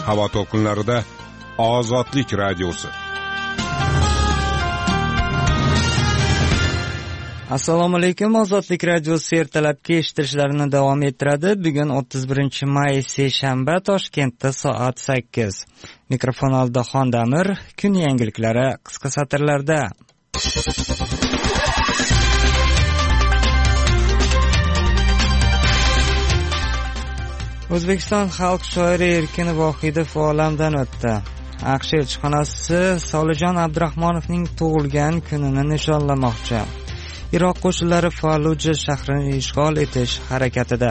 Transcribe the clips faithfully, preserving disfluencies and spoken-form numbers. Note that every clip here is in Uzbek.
havo to'lqinlarida Ozodlik radiosi. Assalomu alaykum. Ozodlik radiosi ertalabki eshittirishlarini davom ettiradi. Bugun o'ttiz birinchi may seshanba, Toshkentda soat sakkiz. Mikrofon oldida Xondamir. Kun yangiliklari qisqa satrlarda. O'zbekiston xalq shoiri Erkin Vohidov olamdan o'tdi. AQSh elchixonasi Solijon Abdurahmonovning tug'ilgan kunini nishonlamoqchi. Iroq qo'shinlari Falluja shahrini ishg'ol etish harakatida.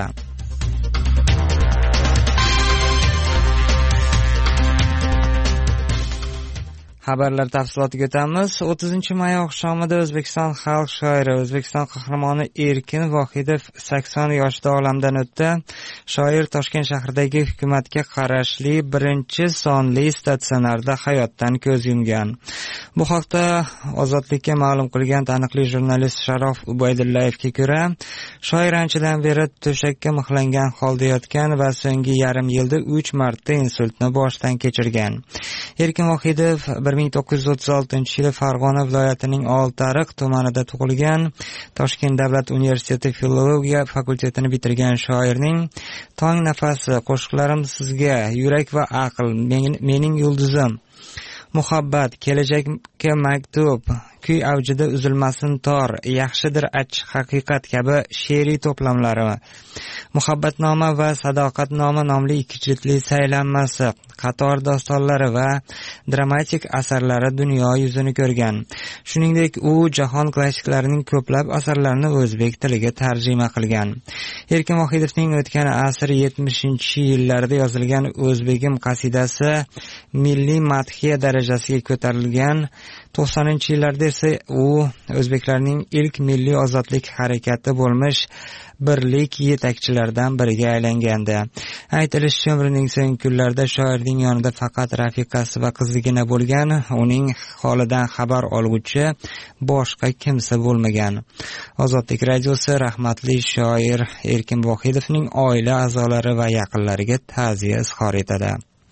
Xabarlar tafsilotiga o'tamiz. o'ttizinchi may oqshomida O'zbekiston xalq shoiri, O'zbekiston qahramoni Erkin Vohidov sakson yoshda olamdan o'tdi. Shoir Toshkent shahridagi hukumatga qarashli birinchi sonli statsionarda hayotdan ko'z yumgan. Bu haqda Ozodlikka ma'lum qilgan taniqli jurnalist Sharof Ubaydullayevga ko'ra, shoir anchadan beri to'shakka mixlangan holda yotgan va so'nggi yarim yilda uch marta insultni boshdan kechirgan. Erkin Vohidov bir ming to'qqiz yuz o'ttiz oltinchi yili Farg'ona viloyatining Oltiariq tumanida tug'ilgan. Toshkent davlat universiteti filologiya fakultetini bitirgan shoirning Tong nafasi, qo'shiqlarim sizga, yurak va aql, mening yulduzim, muhabbat, kelajakka maktub, kuy avjida uzilmasin tor, yaxshidir achchiq haqiqat kabi she'riy to'plamlari, muhabbatnoma va sadoqatnoma nomli ikki jildli saylanmasi, qator dostonlari va dramatik asarlari dunyo yuzini ko'rgan. Shuningdek, u jahon klassiklarining ko'plab asarlarini o'zbek tiliga tarjima qilgan. Erkin Vohidovning o'tgan asr yetmishinchi yillarida yozilgan O'zbegim qasidasi milliy madhiya darajasiga ko'tarilgan. to'qsoninchi yillarda esa u o'zbeklarning ilk milliy ozodlik harakati bo'lmish birlik yetakchilaridan biriga aylangandi. Aytilishicha, umrining so'nggi kunlarida shoirning yonida faqat rafiqasi va qizigina bo'lgan, uning holidan xabar olguvchi boshqa kimsa bo'lmagan. Ozodlik radiosi rahmatli shoir Erkin Vohidovning oila a'zolari va yaqinlariga ta'ziya izhor etadi.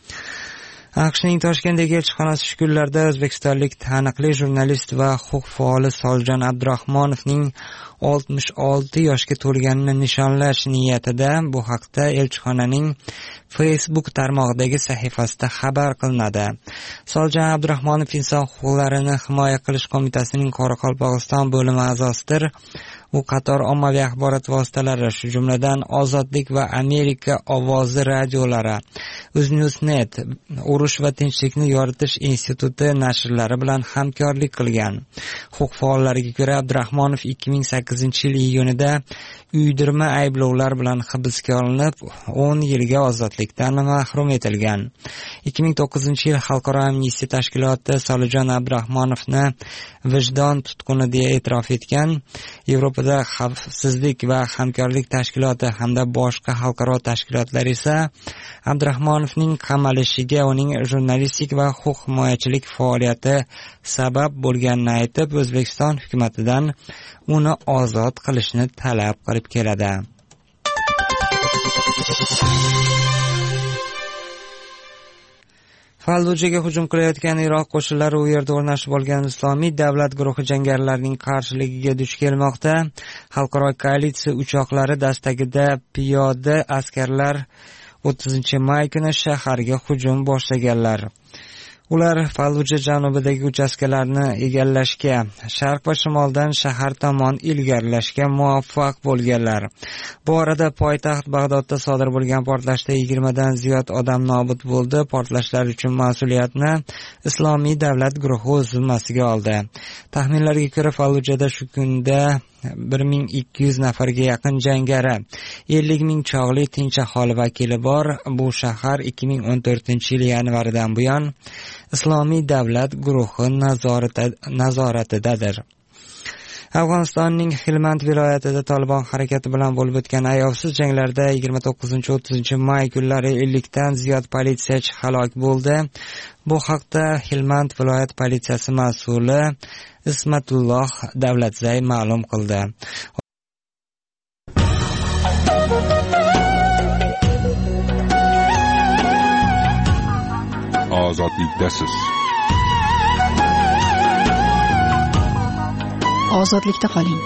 AQShning Toshkentdagi elchixonasi shu kunlarda o'zbekistonlik taniqli jurnalist va huquq faoli Solijon Abdurahmonovning oltmish olti yoshga to'lganini nishonlash niyatida. Bu haqda elchixonaning Facebook tarmog'idagi sahifasida xabar qilinadi. Solijon Abdurahmonov Inson huquqlarini himoya qilish qo'mitasining Qoraqalpog'iston bo'limi a'zosidir. U qator ommaviy axborot vositalari, shu jumladan Ozodlik va Amerika ovozi radiolari, UzNewsNet, Urush va tinchlikni yoritish instituti nashrlari bilan hamkorlik qilgan. Huquq faollariga ko'ra, Abdurahmonov ikki ming sakkizinchi yil iyunida uydirma ayblovlar bilan hibsga olinib, o'n yilga ozodlikdan mahrum etilgan. ikki ming to'qqizinchi yil Xalqaro amnistiya tashkiloti Solijon Abdurahmonovni vijdon tutquni deya e'tirof etgan. Yevropada xavfsizlik va hamkorlik tashkiloti hamda boshqa xalqaro tashkilotlar esa Abdurahmonovning qamalishiga uning jurnalistik va huquq himoyachilik faoliyati sabab bo'lganini aytib, O'zbekiston hukumatidan uni ozod qilishni talab qilib keladi. Fallujaga hujum qilayotgan Iroq qo'shinlari u yerda o'rnashib olgan Islomiy davlat guruhi jangarilarining qarshiligiga duch kelmoqda. Xalqaro koalitsiya uchoqlari dastakida piyoda askarlar o'ttizinchi may kuni shaharga hujum boshlaganlar. Ular Falluja janubidagi uchastkalarni egallashga, sharq va shimoldan shahar tomon ilgarilashga muvaffaq bo'lganlar. Bu orada poytaxt Bag'dodda sodir bo'lgan portlashda yigirmadan ziyod odam nobud bo'ldi. Portlashlar uchun mas'uliyatni Islomiy davlat guruhi o'z zimmasiga oldi. Taxminlarga ko'ra, Fallujada shu kunda bir ming ikki yuz nafarga yaqin jangari, ellik ming chog'li tinch aholi vakili bor. Bu shahar ikki ming o'n to'rtinchi yil yanvaridan buyon Islomiy davlat guruhi nazoratidadir. Afg'onistonning Helmand viloyatida Tolibon harakati bilan bo'lib o'tgan ayovsiz janglarda yigirma to'qqizinchi o'ttizinchi may kunlari ellikdan ziyod politsiyachi halok bo'ldi. Bu haqda Helmand viloyat politsiyasi mas'uli Ismatulloh Davlatzay ma'lum qildi. ozodlikdasiz. Ozodlikda qoling.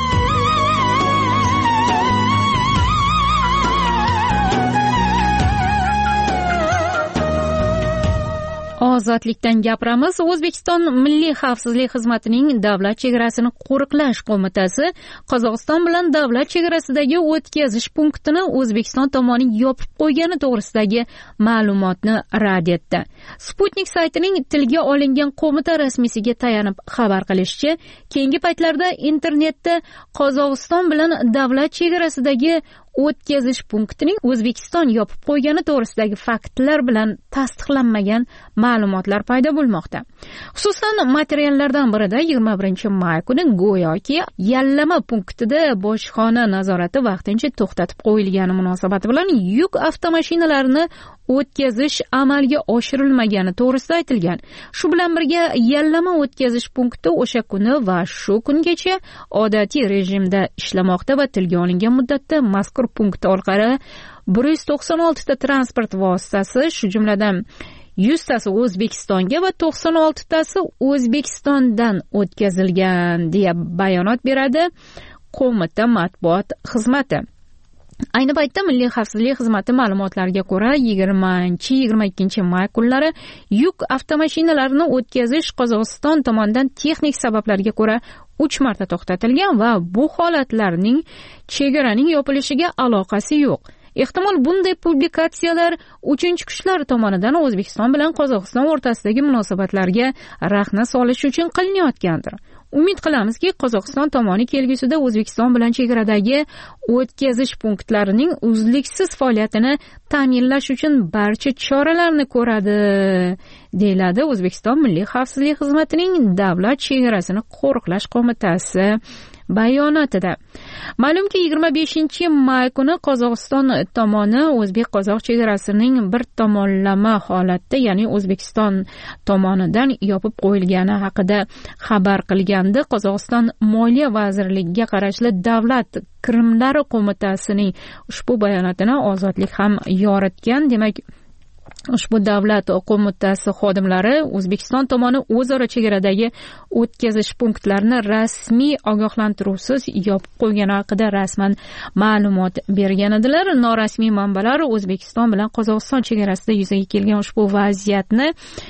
Ozodlikdan gapiramiz. O'zbekiston Milliy xavfsizlik xizmatining davlat chegarasini qo'riqlash qo'mitasi Qozog'iston bilan davlat chegarasidagi o'tkazish punktini O'zbekiston tomoni yopib qo'ygani to'g'risidagi ma'lumotni rad etdi. Sputnik saytining tilga olingan qo'mita rasmiysiga tayanib xabar qilishicha, keyingi paytlarda internetda Qozog'iston bilan davlat chegarasidagi o'tkazish punktining O'zbekiston yopib qo'ygani to'g'risidagi faktlar bilan tasdiqlanmagan ma'lumotlar paydo bo'lmoqda. Xususan, materiallardan birida yigirma birinchi may kuni go'yoki yallama punktida bojxona nazorati vaqtincha to'xtatib qo'yilgani munosabati bilan yuk avtomashinalarini o'tkazish amalga oshirilmagani to'g'risida aytilgan. Shu bilan birga yallama o'tkazish punkti o'sha kuni va shu kungacha odatiy rejimda ishlamoqda va tilga olingan muddatda mazkur punkt orqali bir yuz to'qson olti ta transport vositasi, shu jumladan yuz tasi O'zbekistonga va to'qson olti tasi O'zbekistondan o'tkazilgan deya bayonot beradi qo'mita matbuot xizmati. Ayni paytda Milliy xavfsizlik xizmati ma'lumotlariga ko'ra yigirmanchi yigirma ikkinchi may kunlari yuk avtomashinalarini o'tkazish Qozog'iston tomonidan texnik sabablarga ko'ra uch marta to'xtatilgan va bu holatlarning chegaraning yopilishiga aloqasi yo'q. Ehtimol bunday publikatsiyalar uchinchi kuchlar tomonidan O'zbekiston bilan Qozog'iston o'rtasidagi munosabatlarga raxna solish uchun qilinayotgandir. Umid qilamizki, Qozog'iston tomoni kelgusida O'zbekiston bilan chegaradagi o'tkazish punktlarining uzluksiz faoliyatini ta'minlash uchun barcha choralarni ko'radi, deyiladi O'zbekiston Milliy xavfsizlik xizmatining davlat chegarasini qo'riqlash qo'mitasi bayonotida. Ma'lumki, yigirma beshinchi may kuni Qozog'iston tomoni o'zbek-qozoq chegarasining bir tomonlama holatda, ya'ni O'zbekiston tomonidan yopib qo'yilgani haqida xabar qilgandi. Qozog'iston Moliya vazirligiga qarashli davlat kirimlari qo'mitasining ushbu bayonotini Ozodlik ham yoritgan. Demak, ushbu davlat qo'mitasi xodimlari O'zbekiston tomoni o'zaro chegaradagi o'tkazish punktlarini rasmiy ogohlantiruvsiz yopib qo'ygani haqida rasman ma'lumot bergan edilar. Norasmiy manbalar O'zbekiston bilan Qozog'iston chegarasida yuzaga kelgan ushbu vaziyatni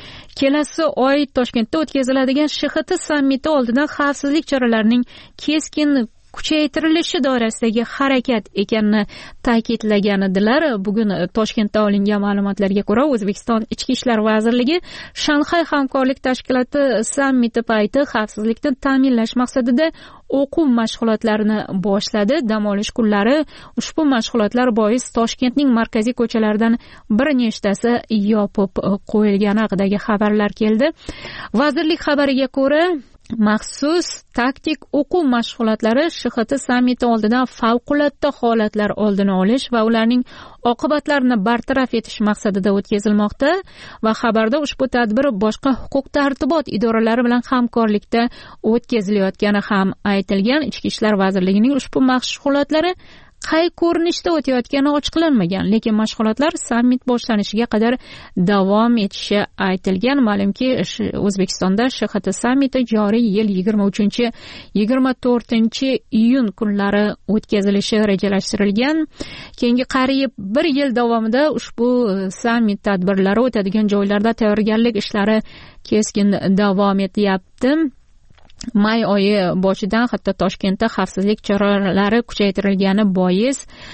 kelasi oy Toshkentda o'tkaziladigan Sh X T sammiti oldidan xavfsizlik choralarining keskin kuchaytirilishi doirasidagi harakat ekanini ta'kidlagan edilar. Bugun Toshkentda olingan ma'lumotlarga ko'ra, O'zbekiston Ichki ishlar vazirligi Shanxay hamkorlik tashkiloti sammiti payti xavfsizlikni ta'minlash maqsadida o'quv mashg'ulotlarini boshladi. Dam olish kunlari ushbu mashg'ulotlar bois Toshkentning markaziy ko'chalaridan bir nechtasi yopib qo'yilgani haqidagi xabarlar keldi. Vazirlik xabariga ko'ra, maxsus taktik o'quv mashg'ulotlari Sh X T sammiti oldidan favqulodda holatlar oldini olish va ularning oqibatlarini bartaraf etish maqsadida o'tkazilmoqda va xabarda ushbu tadbir boshqa huquq-tartibot idoralari bilan hamkorlikda o'tkazilayotgani ham aytilgan. Ichki ishlar vazirligining ushbu mashg'ulotlari qay ko'rinishda o'tayotgani ochiqlanmagan, lekin mashg'ulotlar sammit boshlanishiga qadar davom etishi aytilgan. Ma'lumki, O'zbekistonda Sh X T sammiti joriy yil yigirma uchinchi yigirma to'rtinchi iyun kunlari o'tkazilishi rejalashtirilgan. Keyingi qariyb bir yil davomida ushbu sammit tadbirlari o'tadigan joylarda tayyorgarlik ishlari keskin davom etyapti. May oyi boshidan hatto Toshkentda xavfsizlik choralari kuchaytirilgani bois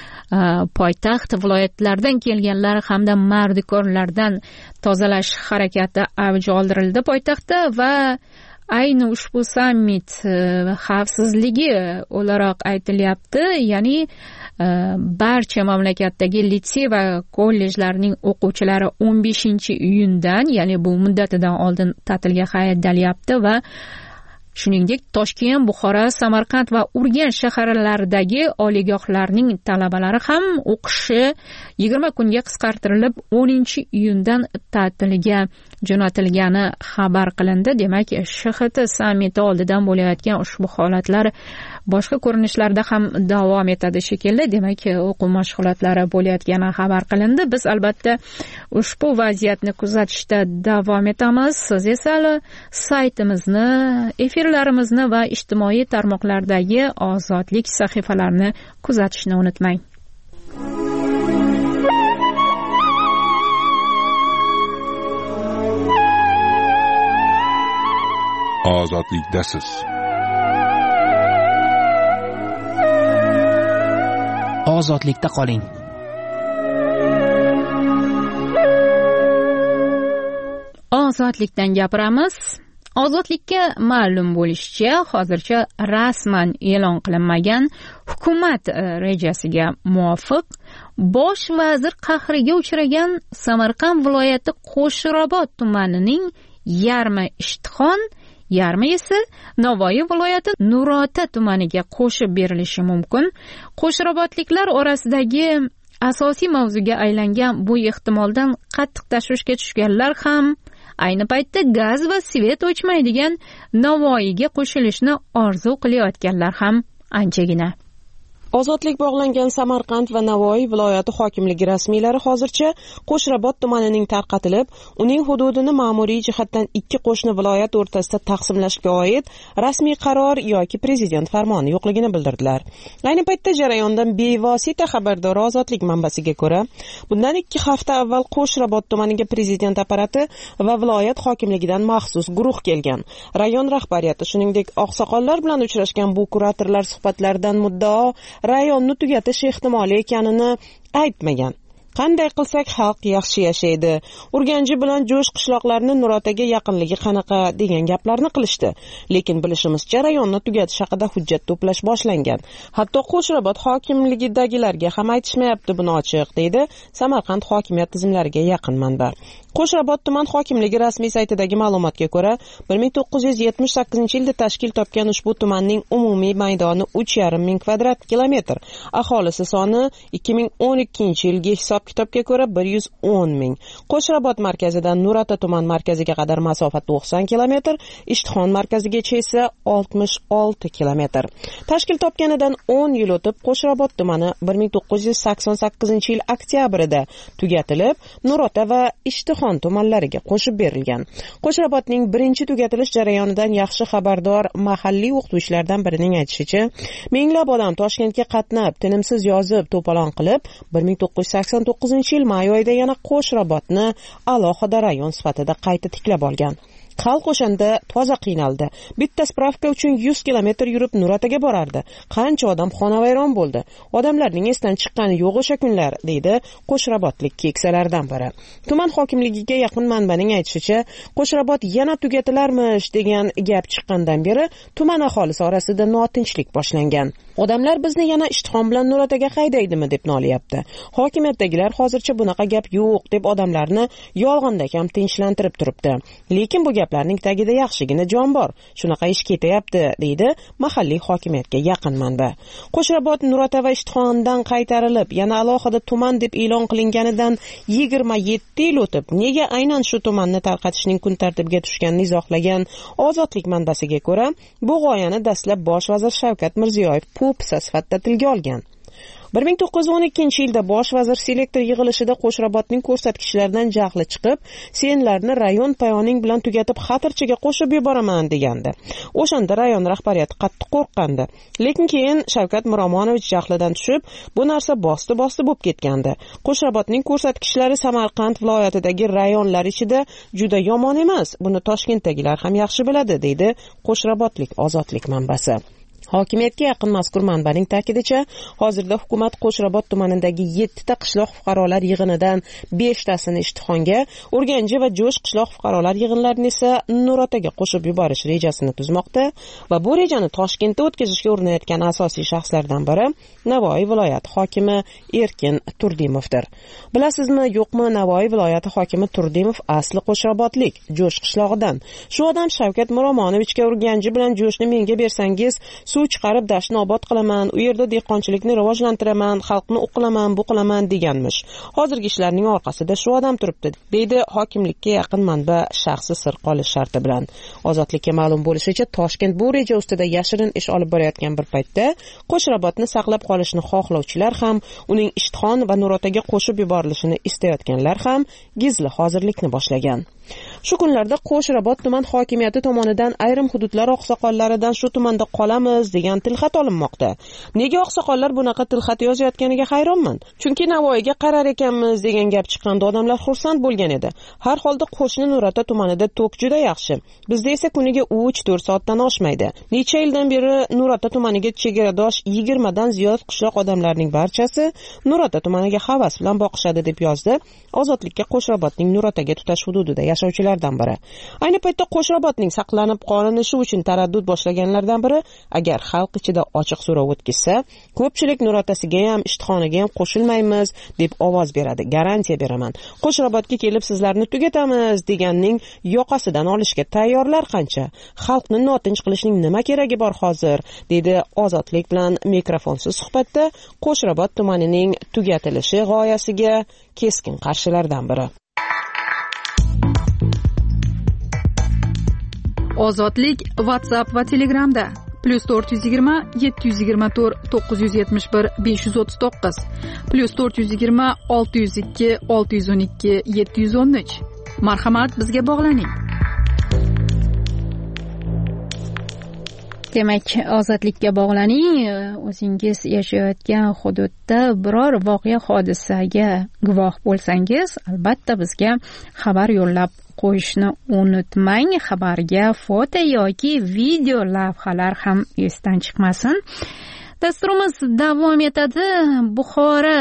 poytaxt viloyatlardan kelganlar hamda mardikorlardan tozalash harakati avj oldirildi poytaxtda va ayni ushbu sammit xavfsizligi o'laroq aytilyapti. Ya'ni barcha mamlakatdagi litsey va kollejlarning o'quvchilari o'n beshinchi iyundan, ya'ni bu muddatidan oldin ta'tilga haydalyapti va Shuningdek, Toshkent, Buxoro, Samarqand va Urganch shaharlaridagi oliygohlarning talabalari ham o'qishi yigirma kunga qisqartirilib, o'ninchi iyundan ta'tilga jo'natilgani xabar qilindi. Demak, Sh X T sammiti oldidan bo'layotgan ushbu holatlar boshqa ko'rinishlarda ham davom etadi shekilli. Demak, o'quv mashg'ulotlari bo'layotgani xabar qilindi. Biz albatta ushbu vaziyatni kuzatishda davom etamiz. Siz esa saytimizni, efirlarimizni va ijtimoiy tarmoqlardagi Ozodlik sahifalarini kuzatishni unutmang. Ozodlikdasiz. Ozodlikda qoling. Ozodlikdan gapiramiz. Ozodlikka ma'lum bo'lishicha, hozircha rasman e'lon qilinmagan hukumat rejasiga muvofiq bosh vazir qahriga uchragan Samarqand viloyati Qo'shrabot tumanining yarmi Ishtixon, yarmi esa Navoiy viloyati Nurota tumaniga qo'shib berilishi mumkin. Qo'shrabotliklar orasidagi asosiy mavzuga aylangan bu ehtimoldan qattiq tashvishga tushganlar ham ayni paytda gaz va svet o'chmaydigan Navoiyga qo'shilishni orzu qilayotganlar ham anchagina. Ozodlik bog'langan Samarqand va Navoiy viloyati hokimligi rasmiylari hozircha Qo'shrabot tumanining tarqatilib, uning hududini ma'muriy jihatdan ikki qo'shni viloyat o'rtasida taqsimlashga oid rasmiy qaror yoki prezident farmoni yo'qligini bildirdilar. Ayni paytda jarayondan bevosita xabardor Ozodlik manbasiga ko'ra, bundan ikki hafta avval Qo'shrabot tumaniga prezident apparati va viloyat hokimligidan maxsus guruh kelgan. Rayon rahbariyati, shuningdek, oqsoqollar bilan uchrashgan bu kuratorlar suhbatlaridan muddao rayonni tugatish ehtimoli ekanini aytmagan. Qanday qilsak xalq yaxshi yashaydi, Urganchi bilan Jo'sh qishloqlarini Nurotaga yaqinligi qanaqa degan gaplarni qilishdi. Lekin bilishimizcha rayonni tugatish haqida hujjat to'plash boshlangan. Hatto Qo'shrabot hokimligidagilarga ham aytishmayapti buni ochiq, deydi Samarqand hokimiyat tizimlariga yaqin manba. Qo'shrabot tuman hokimligi rasmiy saytidagi ma'lumotga ko'ra, bir ming to'qqiz yuz yetmish sakkizinchi yilda tashkil topgan ushbu tumanning umumiy maydoni uch yarim ming kvadrat kilometr, aholisi soni ikki ming o'n ikkinchi yilgi hisob kitobga ko'ra bir yuz o'n ming. Qo'shrabot markazidan Nurota tuman markaziga qadar masofa to'qson kilometr, Ishtixon markazigacha esa oltmish olti kilometr. Tashkil topganidan o'n yil o'tib, Qo'shrabot tumani bir ming to'qqiz yuz sakson sakkizinchi yil oktyabrida tugatilib, Nurota va Ishtixon tumanlariga qo'shib berilgan. Qo'shrabotning birinchi tugatilish jarayonidan yaxshi xabardor mahalliy o'qituvchilardan birining aytishicha, minglab odam Toshkentga qatnab, tinimsiz yozib, to'polon qilib, bir ming to'qqiz yuz sakson to'qqizinchi yil may oyida yana Qo'shrabotni alohida rayon sifatida qayta tiklab olgan. Xalq o'shanda toza qiynaldi. Bitta spravka uchun yuz kilometr yurib Nurotaga borardi. Qancha odam xonavayron bo'ldi. Odamlarning esdan chiqqani yo'q o'sha kunlar, deydi Qo'shrabotlik keksalardan biri. Tuman hokimligiga yaqin manbaning aytishicha, Qo'shrabot yana tugatilarmish degan gap chiqqandan beri tuman aholisi orasida notinchlik boshlangan. Odamlar bizni yana Ishtixon bilan Nurotaga qaydaydimi deb nolayapti. Hokimiyatdagilar hozircha bunaqa gap yo'q deb odamlarni yolg'onda ham tinchlantirib turibdi. Lekin bu gaplarning tagida yaxshigina jon bor. Shunaqa ish ketyapti, deydi mahalliy hokimiyatga yaqin manba. Qo'shrabot Nurota va Ishtixondan qaytarilib, yana alohida tuman deb e'lon qilinganidan yigirma yetti yil o'tib, nega aynan shu tumanni tarqatishning kun tartibiga tushganini izohlagan Ozodlik manbasiga ko'ra, bu g'oyani dastlab bosh vazir Shavkat Mirziyoyev po'pisa sifatida tilga olgan. bir ming to'qqiz yuz o'n ikkinchi yilda bosh vazir selektor yig'ilishida Qo'shrabotning ko'rsatkichlaridan jahli chiqib, senlarni rayon payoning bilan tugatib xatirchiga qo'shib yuboraman degandi. O'shanda rayon rahbariyati qattiq qo'rqqandi. Lekin keyin Shavkat Miromonovich jahlidan tushib, bu narsa bosti-bosti bo'lib ketgandi. Qo'shrabotning ko'rsatkichlari Samarqand viloyatidagi rayonlar ichida juda yomon emas. Buni Toshkentdagilar ham yaxshi biladi, deydi Qo'shrabotlik Ozodlik manbasi. Hokimiyatga yaqin mazkur manbaning ta'kidicha, hozirda hukumat Qo'shrabot tumanidagi yettita qishloq fuqarolar yig'inidan beshtasini Ishtixonga, Urganchi va Jo'sh qishloq fuqarolar yig'inlarini esa Nurotaga qo'shib yuborish rejasini tuzmoqda va bu rejani Toshkentda o'tkazishga urinayotgan asosiy shaxslardan biri Navoiy viloyati hokimi Erkin Turdimovdir. Bilasizmi, yo'qmi, Navoiy viloyati hokimi Turdimov asli Qo'shrabotlik, Jo'sh qishlog'idan. Shu odam Shavkat Miromonovichga Urganchi bilan Jo'shni menga bersangiz, suv chiqarib dashni obod qilaman, u yerda dehqonchilikni rivojlantiraman, xalqni o'qilaman, bu qilaman deganmish. Hozirgi ishlarning orqasida shu odam turibdi, deydi hokimlikka yaqin manba shaxsi sir qolish sharti bilan. Ozodlikka ma'lum bo'lishicha, Toshkent bu reja ustida yashirin ish olib borayotgan bir paytda Qo'shrabotni saqlab qolishni xohlovchilar ham, uning Ishtixon va Nurotaga qo'shib yuborilishini istayotganlar ham gizli hozirlikni boshlagan. Shu kunlarda Qo'shrabot tuman hokimiyati tomonidan ayrim hududlar oqsoqollaridan shu tumanda qolamiz degan tilxat olinmoqda. Nega oqsoqollar bunaqa tilxat yozayotganiga hayronman. Chunki Navoiyga qarar ekanmiz degan gap chiqqanda odamlar xursand bo'lgan edi. Har holda qo'shni Nurota tumanida tok juda yaxshi. Bizda esa kuniga uch to'rt soatdan oshmaydi. Necha yildan beri Nurota tumaniga chegaradosh yigirma dan ziyod qishloq odamlarning barchasi Nurota tumaniga havas bilan boqishadi, deb yozdi Ozodlikka Qo'shrabotning Nurotaga tutash hududida yashovchilardan biri. Ayni paytda Qo'shrabotning saqlanib qolinishi uchun taraddud boshlaganlardan biri, agar xalq ichida ochiq so'rov o'tkazsa, ko'pchilik Nurotasiga ham, Ishtixoniga ham qo'shilmaymiz deb ovoz beradi. Garantiya beraman. Qo'shrabotga kelib sizlarni tugatamiz deganning yoqasidan olishga tayyorlar qancha. Xalqni notinch qilishning nima keragi bor hozir, dedi Ozodlik bilan mikrofonsiz suhbatda Qo'shrabot tumanining tugatilishi g'oyasiga keskin qarshilardan biri. Ozodlik WhatsApp va Telegramda plus to'rt yuz yigirma yetti yuz yigirma to'rt to'qqiz yuz yetmish bir besh yuz o'ttiz to'qqiz plus to'rt yuz yigirma olti yuz ikki olti yuz o'n ikki yetti yuz o'n uch. Marhamat, bizga bog'laning. Demak, ozodlikka bog'laning. O'zingiz yashayotgan hududda biror voqea hodisaga guvoh bo'lsangiz, albatta bizga xabar yo'llab qo'yishni unutmang. Xabarga foto yoki video lavhalar ham esdan chiqmasin. Dasturimiz davom etadi. Buxoro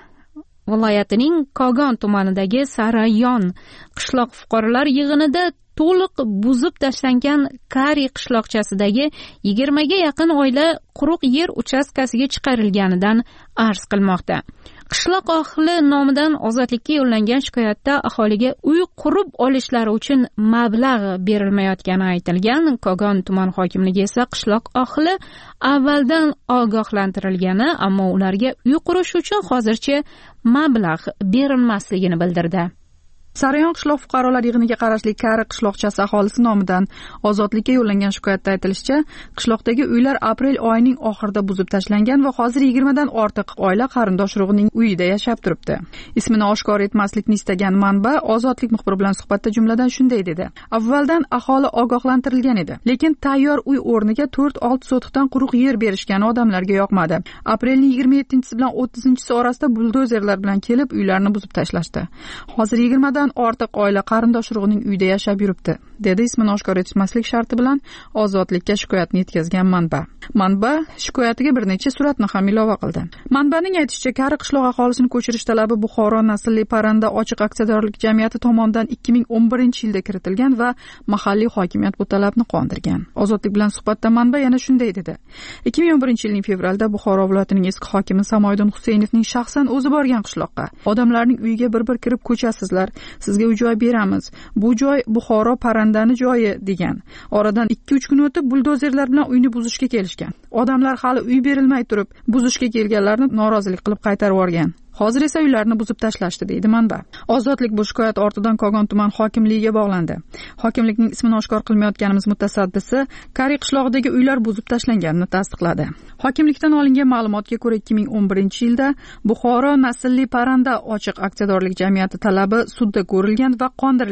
viloyatining Kogon tumanidagi Sarayon qishloq fuqarolar yig'inida to'liq buzib tashlangan Kari qishloqchasidagi yigirmaga yaqin oila quruq yer uchastkasiga chiqarilganidan arz qilmoqda. Qishloq ahli nomidan Ozodlikka yo'llangan shikoyatda aholiga uy qurib olishlari uchun mablag' berilmayotgani aytilgan. Kogon tuman hokimligi esa qishloq ahli avvaldan ogohlantirilgani, ammo ularga uy qurish uchun hozircha mablag' berilmasligini bildirdi. Sarayon qishloq fuqarolar yig'iniga qarashli Kari qishloqchasi aholisi nomidan Ozodlikka yo'llangan shikoyatda aytilishicha, qishloqdagi uylar aprel oyining oxirida buzib tashlangan va hozir yigirma dan ortiq oila qarindosh urug'ining uyida yashab turibdi. Ismini oshkor etmaslikni istagan manba Ozodlik muxbiri bilan suhbatda jumladan shunday dedi: Avvaldan aholi ogohlantirilgan edi, lekin tayyor uy o'rniga to'rt olti sotixdan quruq yer berishgani odamlarga yoqmadi. Aprelning yigirma yettinchisi bilan o'ttizinchisi orasida buldozerlar bilan kelib uylarni buzib tashlashdi. Hozir yigirma dan ortiq oila qarindosh urug'ining uyida yashab yuribdi, dedi ismini oshkor etmaslik sharti bilan Ozodlikka shikoyatni yetkazgan manba. Manba shikoyatiga bir necha suratni ham ilova qildi. Manbaning aytishicha, Kari qishloq aholisini ko'chirish talabi Buxoro naslli parranda ochiq aksiyadorlik jamiyati tomonidan ikki ming o'n birinchi yilda kiritilgan va mahalliy hokimiyat bu talabni qondirgan. Ozodlik bilan suhbatda manba yana shunday dedi: ikki ming o'n birinchi yilning fevralda Buxoro viloyatining eski hokimi Samoydin Huseynovning shaxsan o'zi borgan qishloqqa. Odamlarning uyiga bir-bir kirib ko'chasizlar, sizga uy joy beramiz. Bu joy Buxoro parrandani joyi degan. Oradan ikki uch kun o'tib buldozerlar bilan uyni buzishga kelishgan. Odamlar hali uy berilmay turib, buzishga kelganlarni norozilik qilib qaytarib yuborgan. Hozir esa uylarni buzib tashlashdi, deydi manba. Ozodlik bu shikoyat ortidan Kogon tuman hokimligiga bog'landi. Hokimlikning ismini oshkor qilmayotganimiz mutasaddisi Kari qishlog'idagi uylar buzib tashlanganini tasdiqladi. Hokimlikdan olingan ma'lumotga ko'ra ikki ming o'n birinchi yilda Buxoro naslli parranda ochiq aksiyadorlik jamiyati talabi sudda ko'rilgan va qondirilgan.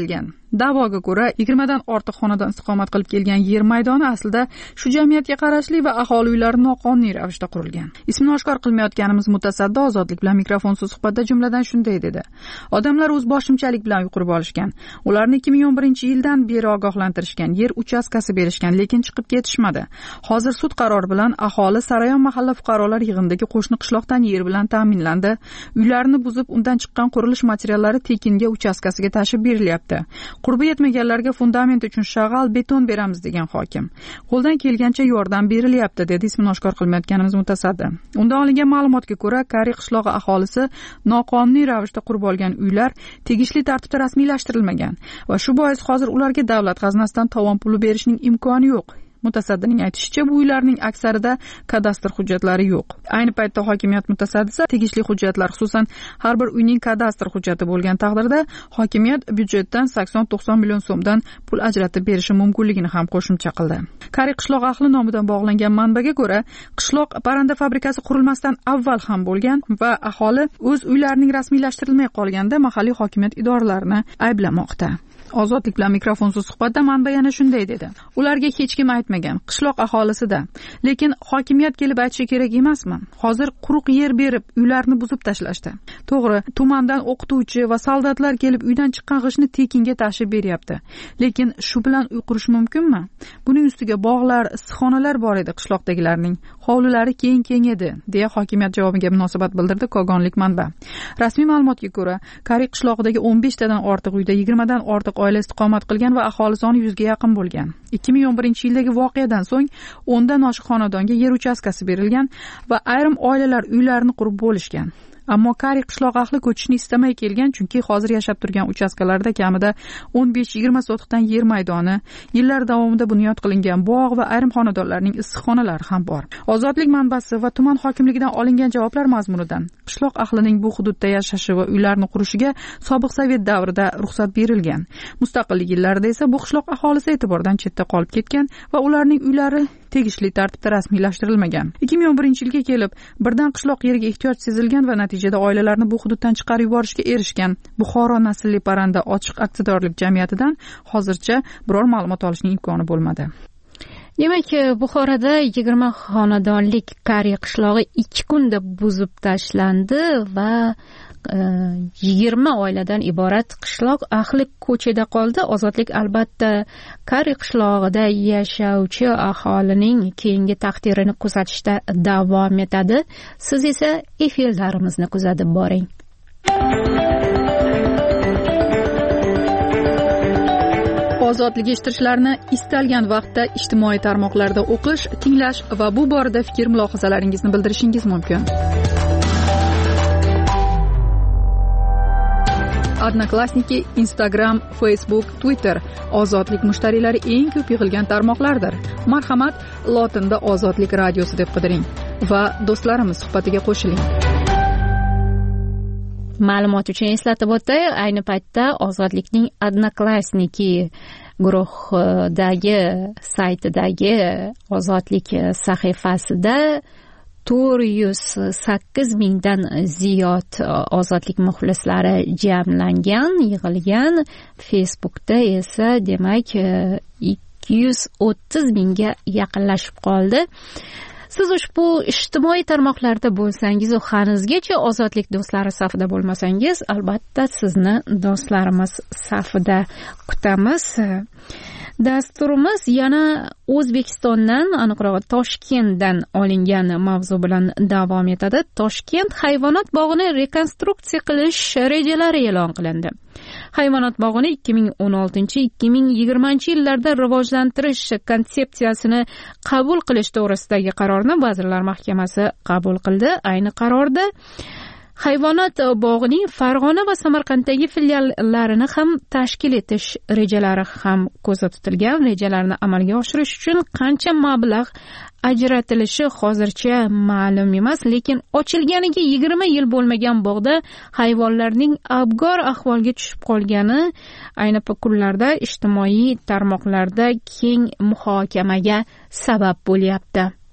Da'voga ko'ra, yigirmadan ortiq xonadon istiqomat qilib kelgan yer maydoni aslida shu jamiyatga qarashli va aholi uylari noqonuniy ravishda qurilgan. Ismini oshkor qilmayotganimiz mutasaddi Ozodlik bilan mikrofonsiz suhbatda jumladan shunday dedi. Odamlar o'z boshimchalik bilan uy qurib olishgan. Ularni ikki ming o'n birinchi yildan beri ogohlantirishgan, yer uchastkasi berishgan, lekin chiqib ketishmadi. Hozir sud qarori bilan aholi Sarayon mahalla fuqarolar yig'inidagi qo'shni qishloqdan yer bilan ta'minlandi. Uylarni buzib, undan chiqqan qurilish materiallari tekinga uchastkasiga tashib berilyapti. Qurbi yetmaganlarga fundament uchun shag'al beton beramiz degan hokim. Qo'ldan kelgancha yordam berilyapti, dedi ismini oshkor qilmayotganimiz mutasaddi. Undan olingan ma'lumotga ko'ra, Kari qishlog'i aholisi noqonuniy ravishda qurib olgan uylar tegishli tartibda rasmiylashtirilmagan va shu bois hozir ularga davlat xazinasidan tovon puli berishning imkoni yo'q. Mutasaddining aytishicha, bu uylarning aksarida kadastr hujjatlari yo'q. Ayni paytda hokimiyat mutasaddisi tegishli hujjatlar, xususan har bir uyning kadastr hujjati bo'lgan taqdirda hokimiyat byudjetdan sakson to'qson million so'mdan pul ajratib berishi mumkinligini ham qo'shimcha qildi. Kari qishloq ahli nomidan bog'langan manbaga ko'ra, qishloq parranda fabrikasi qurilmasdan avval ham bo'lgan va aholi o'z uylarining rasmiylashtirilmay qolganda mahalliy hokimiyat idoralarini ayblamoqda. Ozodlik bilan mikrofonsiz suhbatda manba yana shunday dedi. Ularga hech kim aytmagan, qishloq aholisida. Lekin hokimiyat kelib aytishi kerak emasmi? Hozir quruq yer berib, uylarni buzib tashlashdi. To'g'ri, tumandan o'qituvchi va soldatlar kelib uydan chiqqan g'ishni tekinga tashib beryapti. Lekin shu bilan uy qurish mumkinmi? Buning ustiga bog'lar, issiqxonalar bor edi qishloqdagilarning. Hovlilari keng-keng edi, deya hokimiyat javobiga munosabat bildirdi kogonlik manba. Rasmiy ma'lumotga ko'ra, Kari qishlog'idagi o'n besh tadan ortiq uyda yigirmadan ortiq oila istiqomat qilgan va aholi soni yuzga yaqin bo'lgan. ikki ming o'n birinchi yildagi voqeadan so'ng o'ndan oshiq xonadonga yer uchastkasi berilgan va ayrim oilalar uylarini qurib bo'lishgan. Ammo Kari qishloq ahli ko'chishni istamay kelgan, chunki hozir yashab turgan uchastkalarda kamida o'n besh yigirma sotixdan yer maydoni, yillar davomida bunyod qilingan bog' va ayrim xonadonlarning issiqxonalari ham bor. Ozodlik manbasi va tuman hokimligidan olingan javoblar mazmunidan qishloq ahlining bu hududda yashashi va uylarni qurishiga sobiq sovet davrida ruxsat berilgan. Mustaqillik yillarida esa bu qishloq aholisi e'tibordan chetda qolib ketgan va ularning uylari tegishli tartibda rasmiylashtirilmagan. ikki ming o'n birinchi yilga kelib birdan qishloq yeriga ehtiyoj sezilgan va natijada oilalarni bu hududdan chiqarib yuborishga erishgan Buxoro naslli parranda ochiq aksiyadorlik jamiyatidan hozircha biror ma'lumot olishning imkoni bo'lmadi. Demak, Buxoroda yigirma xonadonlik Kari qishlog'i ikki kunda buzib tashlandi va yigirma oiladan iborat qishloq ahli ko'chada qoldi. Ozodlik albatta Kari qishlog'ida yashovchi aholining keyingi taqdirini kuzatishda davom etadi. Siz esa efirlarimizni kuzatib boring. Ozodlik eshittirishlarni istalgan vaqtda ijtimoiy tarmoqlarda o'qish, tinglash va bu borada fikr mulohazalaringizni bildirishingiz mumkin. Odnoklassniki, Instagram, Facebook, Twitter Ozodlik mushtariylari eng ko'p yig'ilgan tarmoqlardir. Marhamat, lotinda Ozodlik radiosi deb qidiring va do'stlarimiz suhbatiga qo'shiling. Ma'lumot uchun eslatib o'tay, ayni paytda Ozodlikning Odnoklassniki guruhdagi saytidagi Ozodlik sahifasida to'rt yuz sakkiz mingdan ziyod Ozodlik muxlislari jamlangan, yig'ilgan. Facebookda esa demak ikki yuz o'ttiz mingga yaqinlashib qoldi. Siz ushbu ijtimoiy tarmoqlarda bo'lsangiz, hanuzgacha Ozodlik do'stlari safida bo'lmasangiz, albatta sizni do'stlarimiz safida kutamiz. Dasturimiz yana O'zbekistondan, aniqrog'i Toshkentdan olingan mavzu bilan davom etadi. Toshkent hayvonot bog'ini rekonstruksiya qilish rejalari e'lon qilindi. Hayvonot bog'ini ikki ming o'n oltinchi ikki ming yigirmanchi yillarda rivojlantirish konsepsiyasini qabul qilish to'g'risidagi qarorni Vazirlar Mahkamasi qabul qildi. Ayni qarorda hayvonot bog'ining Farg'ona va Samarqanddagi filiallarini ham tashkil etish rejalari ham ko'zda tutilgan. Rejalarni amalga oshirish uchun qancha mablag' ajratilishi hozircha ma'lum emas, lekin ochilganiga yigirma yil bo'lmagan bog'da hayvonlarning abgor ahvolga tushib qolgani ayni kunlarda ijtimoiy tarmoqlarda keng muhokamaga sabab bo'lyapti.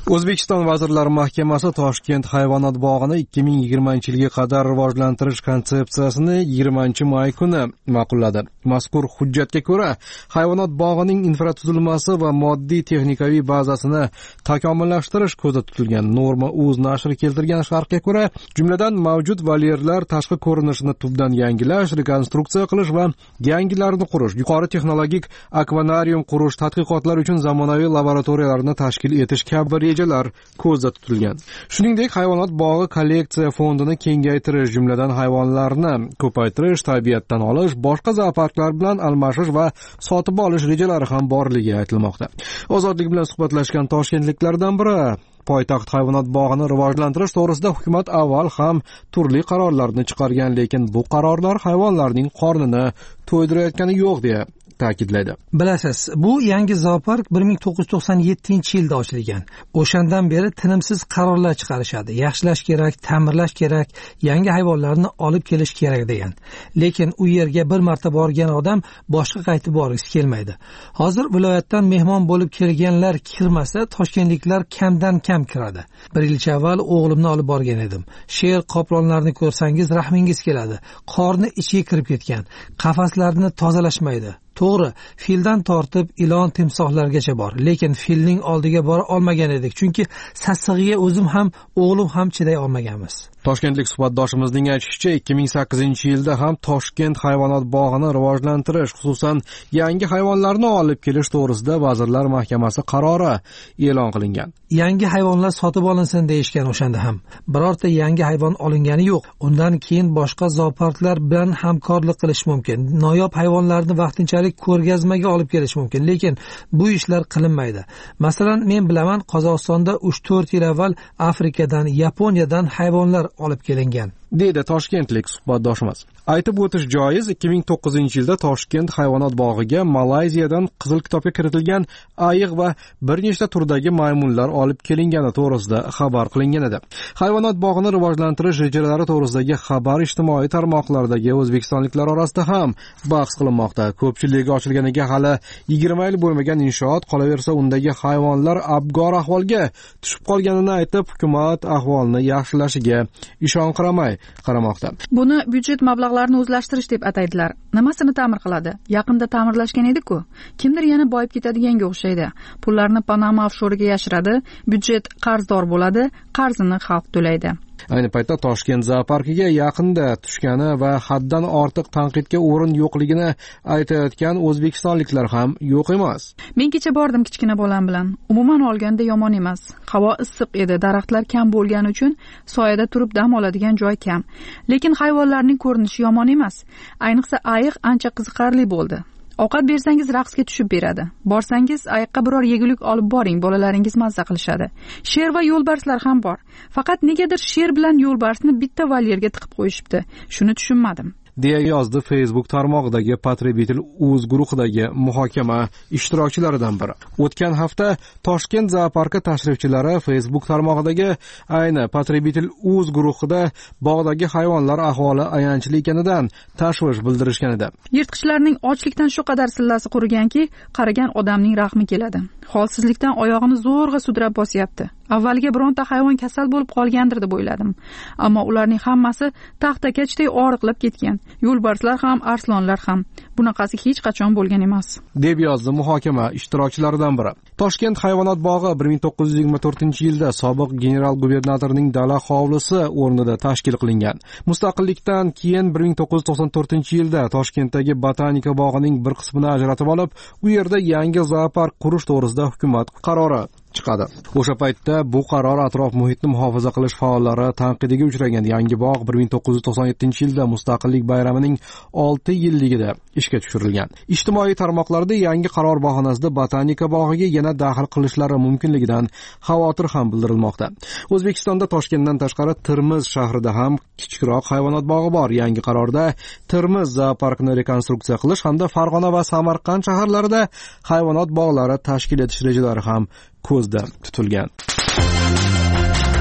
O'zbekiston Vazirlar Mahkamasi Toshkent hayvonot bog'ini ikki ming yigirmanchi yilga qadar rivojlantirish konsepsiyasini yigirmanchi may kuni ma'qulladi. Mazkur hujjatga ko'ra, hayvonot bog'ining infratuzilmasi va moddiy texnikaviy bazasini takomillashtirish ko'zda tutilgan. Norma o'z nashri keltirgan sharhga ko'ra, jumladan mavjud volyerlar tashqi ko'rinishini tubdan yangilash, rekonstruksiya qilish va yangilarini qurish, yuqori texnologik akvanarium qurish, tadqiqotlar uchun zamonaviy laboratoriyalarni tashkil etish kabi rejalar ko'zda tutilgan. Shuningdek, hayvonot bog'i kolleksiya fondini kengaytirish, jumladan hayvonlarni ko'paytirish, tabiatdan olish, boshqa zooparklar bilan almashish va sotib olish rejalari ham borligi aytilmoqda. Ozodlik bilan suhbatlashgan toshkentliklardan biri poytaxt hayvonot bog'ini rivojlantirish to'g'risida hukumat avval ham turli qarorlarni chiqargan, lekin bu qarorlar hayvonlarning qornini to'ydirayotgani yo'q deya ta'kidlaydi. Bilasiz, bu yangi zoopark bir ming to'qqiz yuz to'qson yettinchi yilda ochilgan. O'shandan beri tinimsiz qarorlar chiqarishadi. Yaxshilash kerak, ta'mirlash kerak, yangi hayvonlarni olib kelish kerak degan. Lekin u yerga bir marta borgan odam boshqa qaytib borgisi kelmaydi. Hozir viloyatdan mehmon bo'lib kelganlar kirmasa, toshkentliklar kamdan kam kiradi. Bir yilcha avval o'g'limni olib borgan edim. Sher qoplonlarni ko'rsangiz rahmingiz keladi. Qorni ichiga kirib ketgan. Qafaslarni tozalashmaydi. To'g'ri, fildan tortib ilon timsohlargacha bor, lekin filning oldiga bora olmagan edik, chunki sassig'iga o'zim ham, o'g'lim ham chiday olmaganmiz. Toshkentlik suhbatdoshimizning aytishicha, ikki ming sakkizinchi yilda ham Toshkent hayvonot bog'ini rivojlantirish, xususan yangi hayvonlarni olib kelish to'g'risida Vazirlar Mahkamasi qarori e'lon qilingan. Yangi hayvonlar sotib olinsin deyishgan o'shanda ham. Birorta yangi hayvon olingani yo'q. Undan keyin boshqa zooparklar bilan hamkorlik qilish mumkin. Noyob hayvonlarni vaqtinchalik ko'rgazmaga olib kelish mumkin, lekin bu ishlar qilinmaydi. Masalan, men bilaman, Qozog'istonda uch to'rt yil avval Afrikadan, Yaponiyadan hayvonlar olib kelingan, deydi toshkentlik suhbatdoshimiz. Aytib o'tish joiz, ikki ming to'qqizinchi yilda Toshkent hayvonot bog'iga Malayziyadan Qizil kitobga kiritilgan ayiq va bir nechta turdagi maymunlar olib kelingani to'g'risida xabar qilingan edi. Hayvonot bog'ini rivojlantirish rejalari to'g'risidagi xabar ijtimoiy tarmoqlardagi o'zbekistonliklar orasida ham bahs qilinmoqda. Ko'pchiligi ochilganiga hali yigirma yil bo'lmagan inshoot, qolaversa undagi hayvonlar abgor ahvolga tushib qolganini aytib, hukumat ahvolni yaxshilashiga ishonqiramay qaramoqda. Buni byudjet mablag'larini o'zlashtirish deb ataydilar. Nimasini ta'mir qiladi? Yaqinda ta'mirlashgan edi-ku. Kimdir yana boyib ketadiganga o'xshaydi. Pullarni Panama offshoriga yashiradi, byudjet qarzdor bo'ladi, qarzini xalq to'laydi. Ayni paytda Toshkent zooparkiga yaqinda tushgani va haddan ortiq tanqidga o'rin yo'qligini aytayotgan o'zbekistonliklar ham yo'q emas. Men kecha bordim kichkina bolam bilan. Umuman olganda yomon emas. Havo issiq edi, daraxtlar kam bo'lgani uchun soyada turib dam oladigan joy kam. Lekin hayvonlarning ko'rinishi yomon emas. Ayniqsa ayiq ancha qiziqarli bo'ldi. Ovqat bersangiz raqsga tushib beradi. Borsangiz ayiqqa biror yegulik olib boring, bolalaringiz mazza qilishadi. Sher va yo'lbarslar ham bor. Faqat negadir sher bilan yo'lbarsni bitta volyerga tiqib qo'yishibdi. Shuni tushunmadim, deya yozdi Facebook tarmog'idagi Patrebitil uz guruhidagi muhokama ishtirokchilaridan biri. O'tgan hafta Toshkent zooparki tashrifchilari Facebook tarmog'idagi ayni Patrebitil uz guruhida bog'dagi hayvonlar ahvoli ayanchli ekanidan tashvish bildirishgan edi. Yirtqichlarning ochlikdan shu qadar sillasi quriganki, qaragan odamning rahmi keladi. Holsizlikdan oyog'ini zo'rg'a sudrab bosyapti. Avvaliga bironta hayvon kasal bo'lib qolgandir deb o'yladim. Ammo ularning hammasi taxtakachdek og'riqlab ketgan. Yo'lbarslar ham, arslonlar ham. Bunaqasi hech qachon bo'lgan emas, deb yozdi muhokama ishtirokchilaridan biri. Toshkent hayvonot bog'i bir ming to'qqiz yuz yigirma to'rtinchi yilda sobiq general gubernatorning dala hovlisi o'rnida tashkil qilingan. Mustaqillikdan keyin bir ming to'qqiz yuz to'qson to'rtinchi yilda Toshkentdagi botanika bog'ining bir qismini ajratib olib, u yerda yangi zoopark qurish to'g'risida hukumat qarori chiqadi. O'sha paytda bu qaror atrof muhitni muhofaza qilish faollari tanqidiga uchragan. Yangi bog' bir ming to'qqiz yuz to'qson yettinchi yilda Mustaqillik bayramining olti yilligida ishga tushirilgan. Ijtimoiy tarmoqlarda yangi qaror bahonasida botanika bog'iga yana daxl qilishlari mumkinligidan xavotir ham bildirilmoqda. O'zbekistonda Toshkentdan tashqari Termiz shahrida ham kichikroq hayvonot bog'i bor. Yangi qarorda Termiz zooparkini rekonstruksiya qilish hamda Farg'ona va Samarqand shaharlarida hayvonot bog'lari tashkil etish rejalari ham ko'zda tutilgan.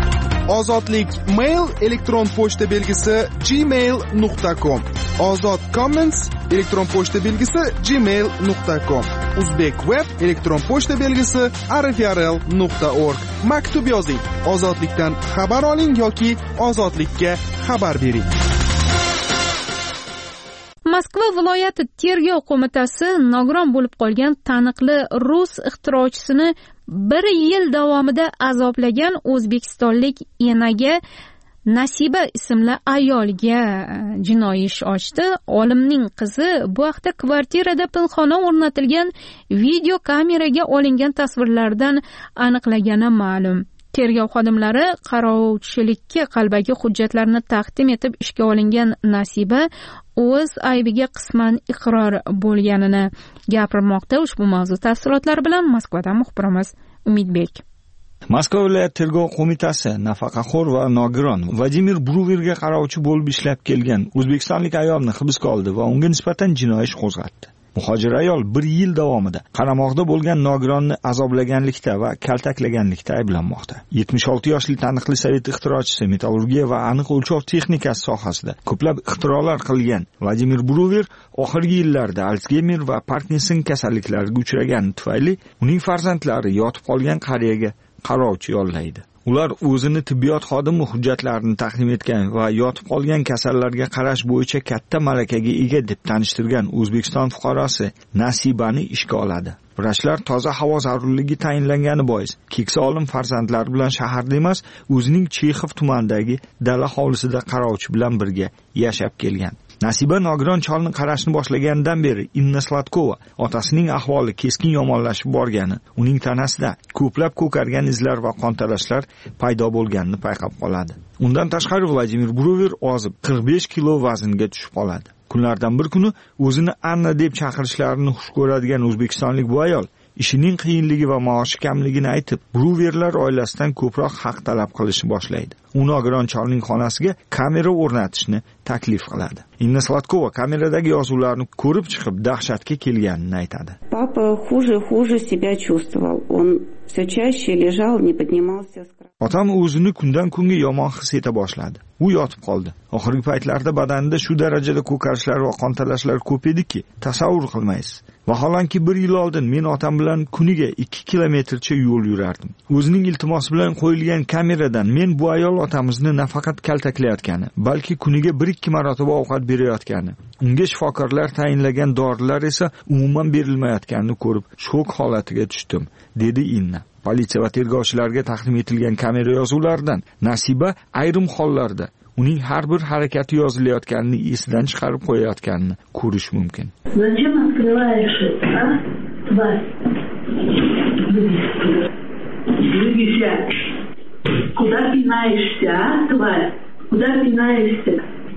Ozodlik mail elektron pochta belgisi gmail nuqta com. Ozod comments elektron pochta belgisi gmail nuqta com. Uzbek web elektron pochta belgisi rfrl nuqta org. Maktub yozing. Ozodlikdan xabar oling yoki ozodlikka xabar bering. Moskva viloyati tergov qo'mitasi nogiron bo'lib qolgan taniqli rus ixtirochisini bir yil davomida azoblagan o'zbekistonlik enaga Nasiba ismli ayolga jinoiy ish ochdi. Olimning qizi bu haqda kvartirada pinxona o'rnatilgan video kameraga olingan tasvirlardan aniqlagani ma'lum. Tergov xodimlari qarovchilikka qalbaki hujjatlarni taqdim etib ishga olingan Nasiba o'z aybiga qisman iqror bo'lganini gapirmoqda. Ushbu mavzu tafsilotlari bilan Moskvadan muxbirimiz Umidbek. Moskva viloyat tergov qo'mitasi nafaqaxo'r va nogiron Vladimir Bruverga qarovchi bo'lib ishlab kelgan o'zbekistonlik ayolni hibsga oldi va unga nisbatan jinoiy ish qo'zg'atdi. Muhojir ayol bir yil davomida qaramog'ida bo'lgan nogironni azoblaganlikda va kaltaklaganlikda ayblanmoqda. yetmish olti yoshli taniqli sovet ixtirochisi metallurgiya va aniq o'lchov texnikasi sohasida ko'plab ixtirolar qilgan Vladimir Bruver oxirgi yillarda Alsgeymer va Parkinson kasalliklariga uchragani tufayli uning farzandlari yotib qolgan qariyaga qarovchi yollaydi. Ular o'zini tibbiyot xodimi hujjatlarini taqdim etgan va yotib qolgan kasallarga qarash bo'yicha katta malakaga ega deb tanishtirgan O'zbekiston fuqarosi Nasibani ishga oladi. Vrachlar toza havo zarurligi tayinlangani bois keksa olim farzandlari bilan shaharda emas, o'zining Chexov tumanidagi dala hovlisida qarovchi bilan birga yashab kelgan. Nasiba nogiron cholni qarashni boshlaganidan beri Inna Sladkova otasining ahvoli keskin yomonlashib borgani, uning tanasida ko'plab ko'kargan izlar va qontalashlar paydo bo'lganini payqab qoladi. Undan tashqari Vladimir Bruver ozib qirq besh kilo vaznga tushib qoladi. Kunlardan bir kuni o'zini Anna deb chaqirishlarini xush ko'radigan o'zbekistonlik bu ayol ishining qiyinligi va maoshi kamligini aytib, Bruverlar oilasidan ko'proq haq talab qilishni boshlaydi. U nogiron cholning xonasiga kamera o'rnatishni taklif qiladi. Inna Sladkova kameradagi yozuvlarni ko'rib chiqib dahshatga kelganini aytadi. Papa хуже хуже себя чувствовал. Он все чаще лежал, не поднимался с кровати. Otam o'zini kundan kunga yomon his eta boshladi. U yotib qoldi. Oxirgi paytlarda badanida shu darajada ko'karishlar va qontalashlar ko'p ediki, tasavvur qilmaysiz. Vaholanki bir yil oldin men otam bilan kuniga ikki kilometrcha yo'l yurardim. O'zining iltimosi bilan qo'yilgan kameradan men bu ayol otamizni nafaqat kaltaklayotgani, balki kuniga bir ikki marotaba ovqat berayotgani, unga shifokorlar tayinlagan dorilar esa umuman berilmayotganini ko'rib shok holatiga tushdim, dedi Inna. Politsiya va tergovchilarga taqdim etilgan kamera yozuvlaridan Nasiba ayrim hollarda uning har bir harakati yozilayotganini esidan chiqarib qo'yayotganini ko'rish mumkin. Zачем открываешь это, а? Тварь. Двигайся. Куда пинаешься, а, тварь? Куда пинаешься?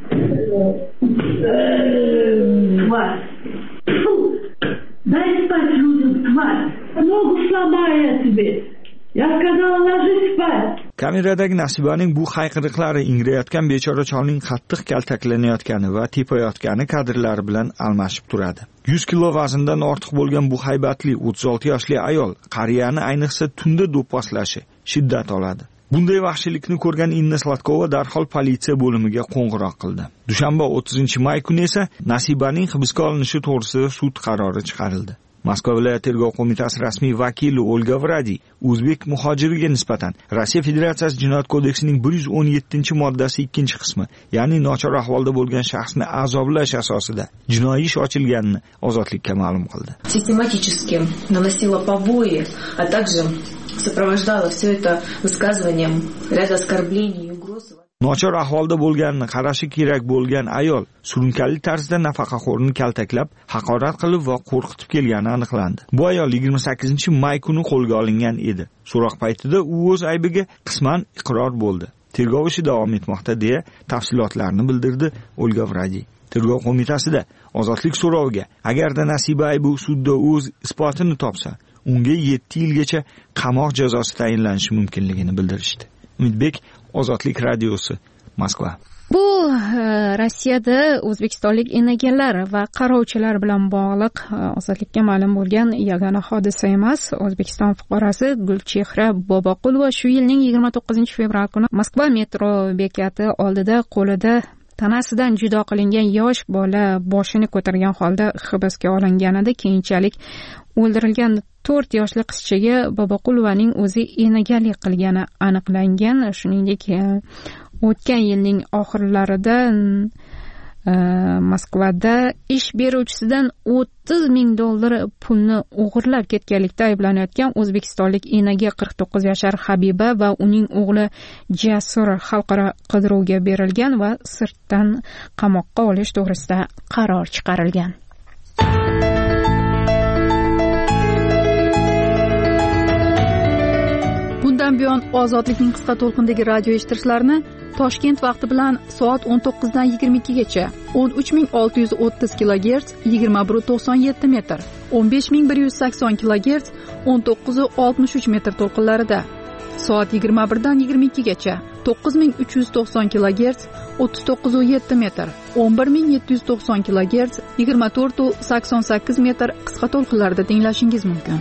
Тварь. Фу! Дай спать людям, тварь. Ногу сломаю я тебе. Я сказала, ложись спать. Kameradagi Nasibaning bu hayqiriqlari ingrayotgan bechora cholning qattiq kaltaklanayotgani va tepayotgani kadrlari bilan almashib turadi. yuz kilo vazndan ortiq bo'lgan bu haybatli o'ttiz olti yoshli ayol qariyani ayniqsa tunda do'pposlashi shiddat oladi. Bunday vahshiylikni ko'rgan Inna Sladkova darhol politsiya bo'limiga qo'ng'iroq qildi. Dushanba o'ttizinchi may kuni esa Nasibaning hibsga olinishi to'g'risida sud qarori chiqarildi. Moskva viloyat tergov qo'mitasi rasmiy vakili Olga Vradi o'zbek muhojiriga nisbatan Rossiya Federatsiyasi Jinoyat kodeksining bir yuz o'n yettinchi moddasi ikkinchi qismi, ya'ni nochor ahvolda bo'lgan shaxsni azoblash asosida jinoiy ish ochilganini ozodlikka ma'lum qildi. Систематически наносила побои, а также сопровождала все это высказыванием ряда оскорблений и угроз. Nochor ahvolda bo'lganini qarashi kerak bo'lgan ayol surunkali tarzda nafaqaxo'rni kaltaklab, haqorat qilib va qo'rqitib kelgani aniqlandi. Bu ayol yigirma sakkizinchi may kuni qo'lga olingan edi. So'roq paytida u o'z aybiga qisman iqror bo'ldi. Tergov ishi davom etmoqda deya tafsilotlarni bildirdi Olga Vradi. Tergov qo'mitasida ozodlik so'roviga agarda Nasiba aybi sudda o'z isbotini topsa, unga yetti yilgacha qamoq jazosi tayinlanishi mumkinligini bildirishdi. Umidbek, Ozodlik radiosi, Moskva. Bu Rossiyada o'zbekistonlik enaganlar va qarovchilar bilan bog'liq Ozodlikka ma'lum bo'lgan yagona hodisa emas. O'zbekiston fuqarosi Gulchehra Boboqulova shu yilning yigirma to'qqizinchi fevral kuni Moskva metro bekati oldida qo'lida tanasidan judo qilingan yosh bola boshini ko'targan holda hibsga olinganida keyinchalik o'ldirilgan to'rt yoshli qizchaga Boboqulovaning o'zi enaganlik qilgani aniqlangan. Shuningdek, o'tgan yilning oxirlarida Moskvada ish beruvchisidan o'ttiz ming dollar pulni o'g'irlab ketganlikda ayblanayotgan o'zbekistonlik enaga qirq to'qqiz yashar Habiba va uning o'g'li Jasur xalqaro qidiruvga berilgan va sirtdan qamoqqa olish to'g'risida qaror chiqarilgan. Bundan buyon Ozodlikning qisqa to'lqindagi radio eshittirishlarini Toshkent vaqti bilan soat o'n to'qqiz dan yigirma ikki gacha o'n uch ming olti yuz o'ttiz kilogerts yigirma bir to'qson yetti metr, o'n besh ming bir yuz sakson kilogerts o'n to'qqiz oltmish uch metr to'lqinlarida, soat yigirma bir dan yigirma ikki gacha to'qqiz ming uch yuz to'qson kilogerts o'ttiz to'qqiz yetti metr, o'n bir ming yetti yuz to'qson kilogerts yigirma to'rt sakson sakkiz metr qisqa to'lqinlarida tinglashingiz mumkin.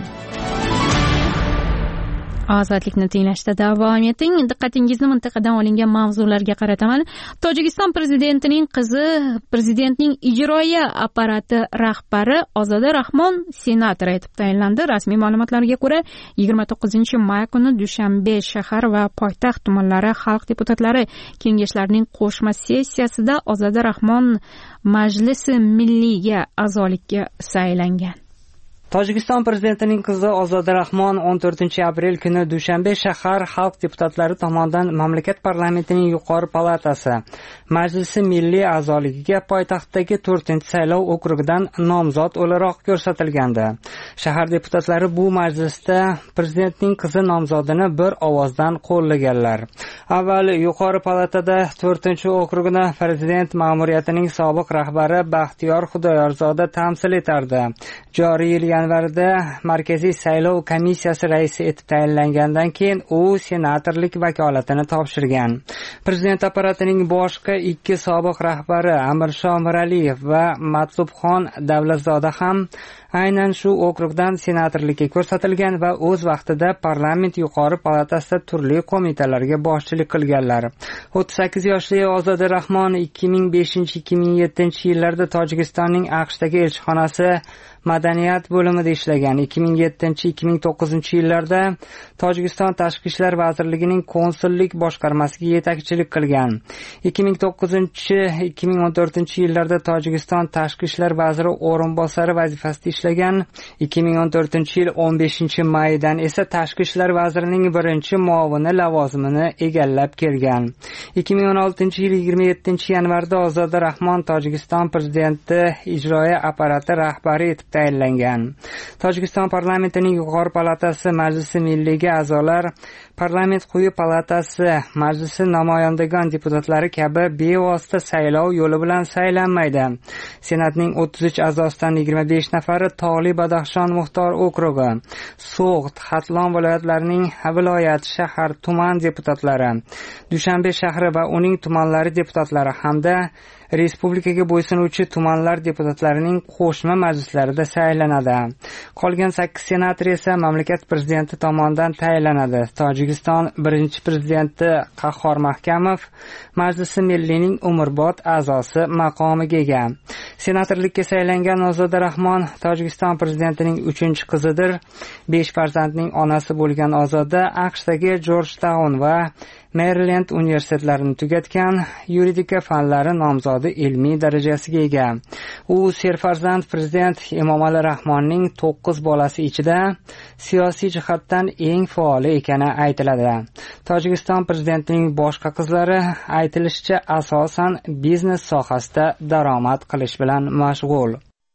Ozodlikni tinglashda davom eting. Diqqatingizni mintaqadan olingan mavzularga qarataman. Tojikiston prezidentining qizi prezidentning ijroiya apparati rahbari Ozoda Rahmon senator etib tayinlandi. Rasmiy ma'lumotlarga ko'ra, yigirma to'qqizinchi may kuni Dushanbe shahar va poytaxt tumanlari xalq deputatlari kengashlarining qo'shma sessiyasida Ozoda Rahmon Majlisi Milliyga a'zolikka saylangan. Tojikiston prezidentining qizi Ozoda Rahmon o'n to'rtinchi aprel kuni Dushanbe shahar xalq deputatlari tomonidan mamlakat parlamentining yuqori palatasi Majlisi Milliy a'zoligiga poytaxtdagi to'rtinchi saylov okrugidan nomzod o'laroq ko'rsatilgandi. Shahar deputatlari bu majlisda prezidentning qizi nomzodini bir ovozdan qo'llaganlar. Avval yuqori palatada to'rtinchi okrugni prezident ma'muriyatining sobiq rahbari Baxtiyor Xudoyorzoda tamsil etardi. Joriy yil yanvarda Markaziy saylov komissiyasi raisi etib tayinlangandan keyin u senatorlik vakolatini topshirgan. Prezident apparatining boshqa ikki sobiq rahbari Amirsho Miraliyev va Matlubxon Davlatzoda ham aynan shu okrugdan senatorlikka ko'rsatilgan va o'z vaqtida parlament yuqori palatasida turli qo'mitalarga boshchilik qilganlar. o'ttiz sakkiz yoshli Ozoda Rahmon ikki ming beshinchi ikki ming yettinchi yillarda Tojikistonning AQShdagi elchixonasi madaniyat bo'limida ishlagan. ikki ming yettinchi ikki ming to'qqizinchi yillarda Tojikiston Tashqi ishlar vazirligining konsullik boshqarmasiga yetakchilik qilgan. ikki ming to'qqizinchi ikki ming o'n to'rtinchi yillarda Tojikiston Tashqi ishlar vaziri o'rinbosari vazifasida ishlagan. ikki ming o'n to'rtinchi yil o'n beshinchi maydan esa Tashqi ishlar vazirining birinchi muovini lavozimini egallab kelgan. ikki ming o'n oltinchi yil yigirma yettinchi yanvarda Ozoda Rahmon Tojikiston prezidenti ijroiya apparati rahbari etib tayinlangan. Tojikiston parlamentining yuqori palatasi Majlisi Milliyga a'zolar parlament quyi palatasi majlisi namoyandagon deputatlari kabi bevosita saylov yo'li bilan saylanmaydi. Senatning o'ttiz uch a'zosidan yigirma besh nafari Tog'li Badaxshon Muxtor okrugi, So'g'd, Xatlon viloyatlarining viloyat, shahar, tuman deputatlari, Dushanbe shahri va uning tumanlari deputatlari hamda respublikaga bo'ysunuvchi tumanlar deputatlarining qo'shma majlislarida saylanadi. Qolgan sakkiz senator esa mamlakat prezidenti tomonidan tayinlanadi. Tojikiston birinchi prezidenti Qahhor Mahkamov Majlisi Milliyning umrbod a'zosi maqomiga ega. Senatorlikka saylangan Ozoda Rahmon Tojikiston prezidentining uchinchi qizidir. besh farzandning onasi bo'lgan Ozoda AQShdagi Georgetown va Maryland universitetlarini tugatgan, yuridika fanlari nomzodi ilmiy darajasiga ega. U serfarzand prezident Emomali Rahmonning to'qqiz bolasi ichida siyosiy jihatdan eng faoli ekani aytiladi. Tojikiston prezidentining boshqa qizlari aytilishicha asosan biznes sohasida daromad qilish bilan mashg'ul.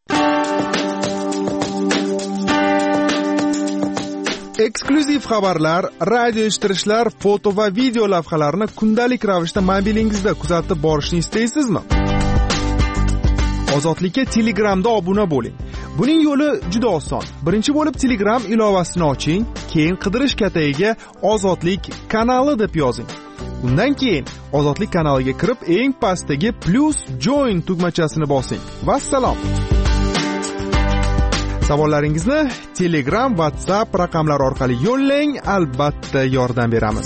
Eksklyuziv xabarlar, radio eshittirishlar, foto va video lavhalarni kundalik ravishda mobilingizda kuzatib borishni istaysizmi? Ozodlikka Telegramda obuna bo'ling. Buning yo'li juda oson. Birinchi bo'lib Telegram ilovasini oching, keyin qidirish katagiga Ozodlik kanali deb yozing. Undan keyin Ozodlik kanaliga kirib, eng pastdagi plus join tugmachasini bosing. Vassalom. Savollaringizni Telegram, WhatsApp raqamlari orqali yo'llang, albatta yordam beramiz.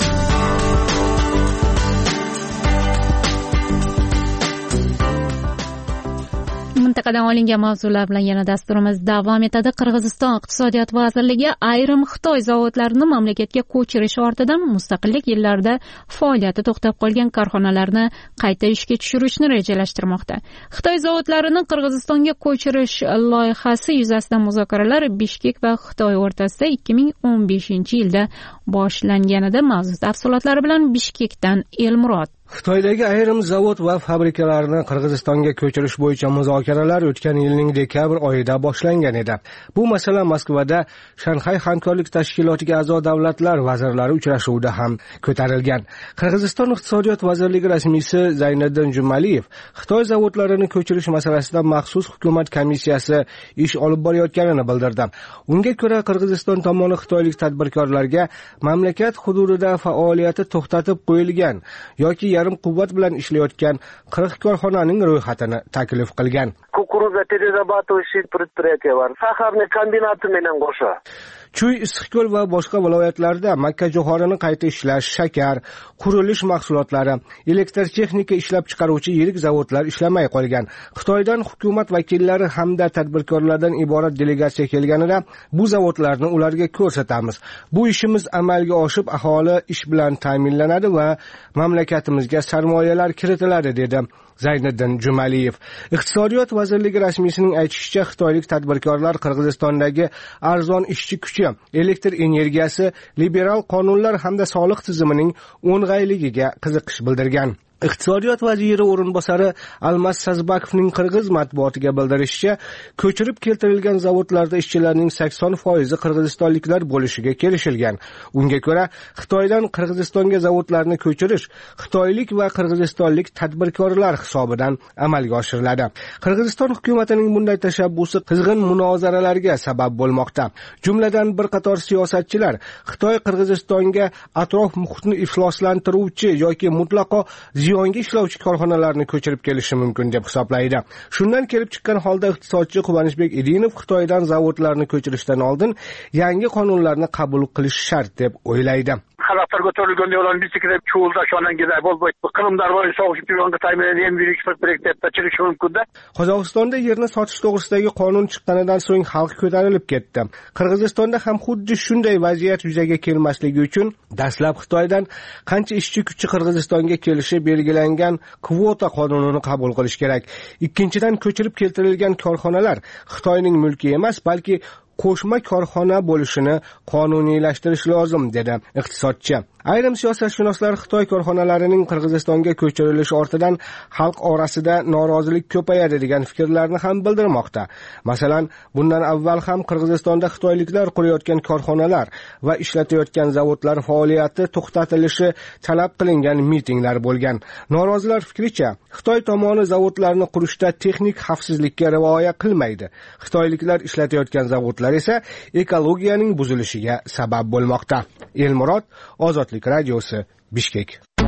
Mintaqadan olingan mavzular bilan yana dasturimiz davom etadi. Qirg'iziston iqtisodiyot vazirligi ayrim Xitoy zavodlarini mamlakatga ko'chirish ortidan mustaqillik yillarida faoliyati to'xtab qolgan korxonalarni qayta ishga tushirishni rejalashtirmoqda. Xitoy zavodlarini Qirg'izistonga ko'chirish loyihasi yuzasidan muzokaralar Bishkek va Xitoy o'rtasida ikki ming o'n beshinchi yilda boshlanganida. Mavzu tafsilotlari bilan Bishkekdan Elmurod. Xitoydagi ayrim zavod va fabrikalarni Qirg'izistonga ko'chirish bo'yicha muzokaralar o'tgan yilning dekabr oyida boshlangan edi. Bu masala Moskvada Shanxay hamkorlik tashkilotiga a'zo davlatlar vazirlari uchrashuvida ham ko'tarilgan. Qirg'iziston iqtisodiyot vazirligi rasmiysi Zayniddin Jumaliyev Xitoy zavodlarini ko'chirish masalasida maxsus hukumat komissiyasi ish olib borayotganini bildirdi. Unga ko'ra, Qirg'iziston tomoni xitoylik tadbirkorlarga mamlakat hududida faoliyati to'xtatib qo'yilgan yoki yarim quvvat bilan ishlayotgan qirq korxonaning ro'yxatini taklif qilgan. Kukuruza перерабатывающий предприятие bor. Saharni kombinati bilan qo'sha. Chuy, Issiqko'l va boshqa viloyatlarda makkajo'xorini qayta ishlash, shakar, qurilish mahsulotlari, elektr texnika ishlab chiqaruvchi yirik zavodlar ishlamay qolgan. Xitoydan hukumat vakillari hamda tadbirkorlardan iborat delegatsiya kelganida bu zavodlarni ularga ko'rsatamiz. Bu ishimiz amalga oshib, aholi ish bilan ta'minlanadi va mamlakatimizga sarmoyalar kiritiladi, dedi Zayniddin Jumaliyev. Iqtisodiyot vazirligi rasmiysining aytishicha, xitoylik tadbirkorlar Qirg'izistondagi arzon ishchi kuchi, elektr energiyasi, liberal qonunlar hamda soliq tizimining o'ng'ayligiga qiziqish bildirgan. Iqtisodiyot vaziri o'rinbosari Almas Sazbakovning Qirg'iz matbuotiga bildirishicha, ko'chirib keltirilgan zavodlarda ishchilarning sakson foizi qirg'izistonliklar bo'lishiga kelishilgan. Unga ko'ra, Xitoydan Qirg'izistonga zavodlarni ko'chirish xitoylik va qirg'izistonlik tadbirkorlar hisobidan amalga oshiriladi. Qirg'iziston hukumatining bunday tashabbusi qizg'in munozaralarga sabab bo'lmoqda. Jumladan, bir qator siyosatchilar Xitoy Qirg'izistonga atrof muhitni ifloslantiruvchi yoki mutlaqo ziyonga ishlovchi korxonalarni ko'chirib kelishi mumkin deb hisoblaydi. Shundan kelib chiqqan holda iqtisodchi Quvonishbek Idinov Xitoydan zavodlarni ko'chirishdan oldin yangi qonunlarni qabul qilish shart deb o'ylaydi. Xalqlar ko'tarilganda ular bisiklet cho'lda shondan gida bo'lmaydi. Qirg'izlar bo'yicha so'g'ishib yurgan Xitoydan ham bir eksport proyektda chiqishi mumkin-da. Qozog'istonda yerni sotish to'g'risidagi qonun chiqqanidan so'ng xalq ko'tarilib ketdi. Qirg'izistonda ham xuddi shunday vaziyat yuzaga kelmasligi uchun dastlab Xitoydan qancha ishchi kuchi Qirg'izistonga kelishi belgilangan kvota qonunini qabul qilish kerak. Ikkinchidan, ko'chirib keltirilgan korxonalar Xitoyning mulki emas, balki qo'shma korxona bo'lishini qonuniylashtirish lozim, dedi iqtisodchi. Ayrim siyosatshunoslar Xitoy korxonalarining Qirg'izistonga ko'chirilishi ortidan xalq orasida norozilik ko'payadi degan fikrlarni ham bildirmoqda. Masalan, bundan avval ham Qirg'izistonda xitoyliklar qurayotgan korxonalar va ishlatayotgan zavodlar faoliyati to'xtatilishi talab qilingan mitinglar bo'lgan. Norozilar fikricha, Xitoy tomoni zavodlarni qurishda texnik xavfsizlikka rioya qilmaydi. Xitoyliklar ishlatayotgan zavodlar esa ekologiyaning buzilishiga sabab bo'lmoqda. Elmurod, Ozodlik radiosi, Bishkek.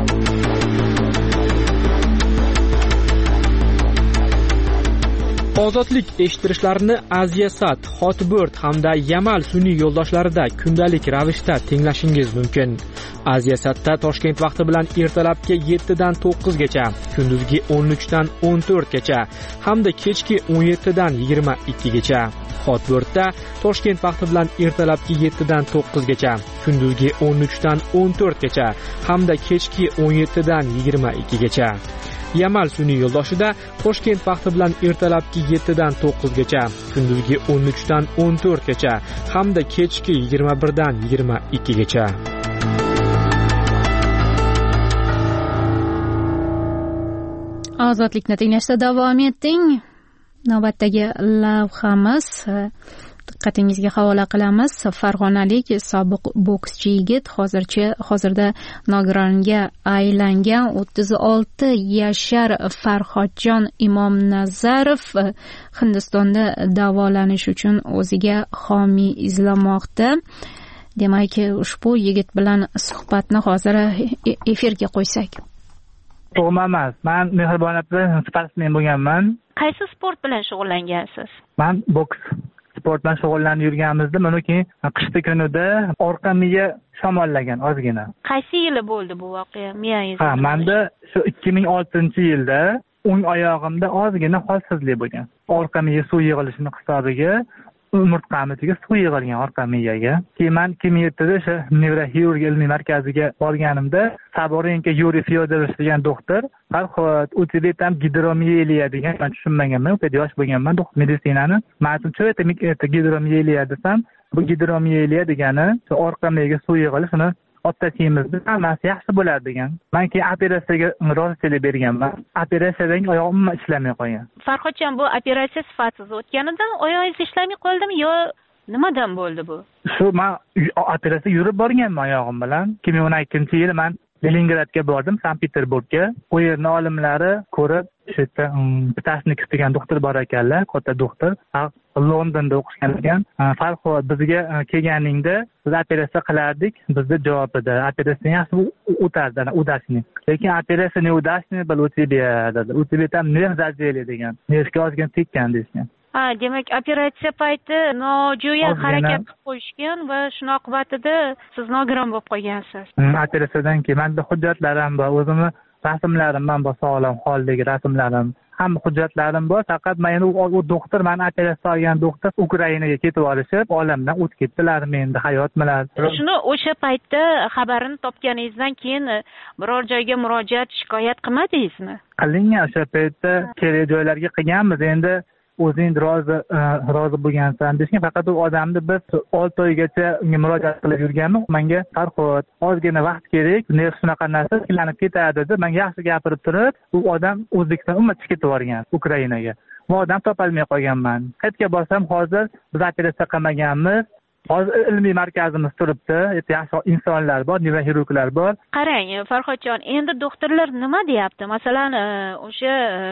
Ozodlik eshittirishlarini Aziasat, Hotbird hamda Yamal sun'iy yo'ldoshlarida kundalik ravishda tinglashingiz mumkin. Aziasatda Toshkent vaqti bilan ertalabki yettidan to'qqizgacha, kunduzgi o'n uchdan o'n to'rtgacha hamda kechki o'n yettidan yigirma ikkigacha. Hotbirdda Toshkent vaqti bilan ertalabki yettidan to'qqizgacha, kunduzgi o'n uchdan o'n to'rtgacha hamda kechki o'n yettidan yigirma ikkigacha. Yamal sun'iy yo'ldoshida Toshkent vaqti bilan ertalabki yettidan to'qqizgacha, kunduzgi o'n uchdan o'n to'rtgacha hamda kechki yigirma birdan yigirma ikkigacha. Ozodlikni tinglashda davom eting. Navbatdagi lavhamiz diqqatingizga havola qilamiz. Farg'onalik sobiq bokschi yigit hozircha hozirda nogironga aylangan o'ttiz olti yashar Farhodjon Imomnazarov Hindistonda davolanish uchun o'ziga homiy izlamoqda. demak ushbu yigit bilan suhbatni hozir efirga qo'ysak. To'g'ri emas. Men Mehribon opa sportsmen bo'lganman. Qaysi sport bilan shug'ullangansiz? Men boks sport bilan shug'ullanib yurganimizda, mana keyin qishda kunida orqa miya shamollagan ozgina. Qaysi yili bo'ldi bu voqea? Miyangiz? Ha, menda shu ikki ming oltinchi yilda o'ng oyog'imda ozgina holsizlik bo'lgan. Orqa miya suv yig'ilishini hisobiga umurtqamizga suv yig'ilgan orqa miyaga. Keyin men ikki ming yettida o'sha nevroxirurgiya ilmiy markaziga borganimda Saborenko Yuriy Fyodorovich degan doktor, "Farhod, u тебя там gidromiyeliya" degan, men tushunmaganman, u yosh bo'lganman, meditsinani. Men uchun "Cho'ta gidromiyeliya" desam, bu gidromiyeliya degani orqa miyaga suv yig'ilishini ottasiyimizda hammasi yaxshi bo'ladi degan. Men keyin operatsiyaga rozichilik berganman. Operatsiyadan oyog'im ishlamay qolgan. Farhodjon, bu operatsiya sifatsiz o'tganidan oyog'ingiz ishlamay qoldimi yo nimadan bo'ldi bu? Shu men operatsiya yurib borganman oyog'im bilan. ikki ming o'n ikkinchi yil men Leningradga bordim, Sankt-Peterburgga. U yerning olimlari ko'rib, shu yerda Ptasnik degan doktor bor ekanlar, katta doktor. Londonda o'qishgan ekan. Farhod, bizga kelganingda biz operatsiya qilardik. Bizda javob edi, operatsiya yaxshi o'tardi, udashni. Lekin operatsiya ne udashni, bal u тебя dedi. U тебя там nerv задели degan. Nervga ozgina tekkan deyishgan. Ha, demak operatsiya payti nojo'ya harakat qilib qo'yishgan va shuni oqibatida siz nogiron bo'lib qolgansiz. Operatsiyadan keyin menda hujjatlarim bor, o'zimni rasmlarim ham bor, sog'lom holdagi rasmlarim. Hamma hujjatlarim bor, faqat men u doktor, meni operatsiya olgan doktor Ukrainaga ketib olishib, olamdan o'tib ketdilar, menda hayotmilar. Shuni o'sha paytda xabarini topganingizdan keyin biror joyga murojaat, shikoyat qilmadingizmi? Qilingan, o'sha paytda kerak joylarga qilganmiz. Endi o'zing rozi rozi bo'lgansan deyishgan, faqat u odamni biz olti oygacha unga murojaat qilib yurganmiz. Menga Farhod, ozgina vaqt kerak, nerv shunaqa narsa tiklanib ketadi deb, men yaxshi gapirib turib, u odam O'zbekiston umma chiqib ketib Ukrainaga. Bu odam topolmay qolganman. Qayerga borsam hozir biz operatsiya qilmaganmiz. Hozir ilmiy markazimiz turibdi, yaxshi insonlar bor, nevroxirurglar bor. Qarang, Farhodjon, endi doktorlar nima deyapti? Masalan, o'sha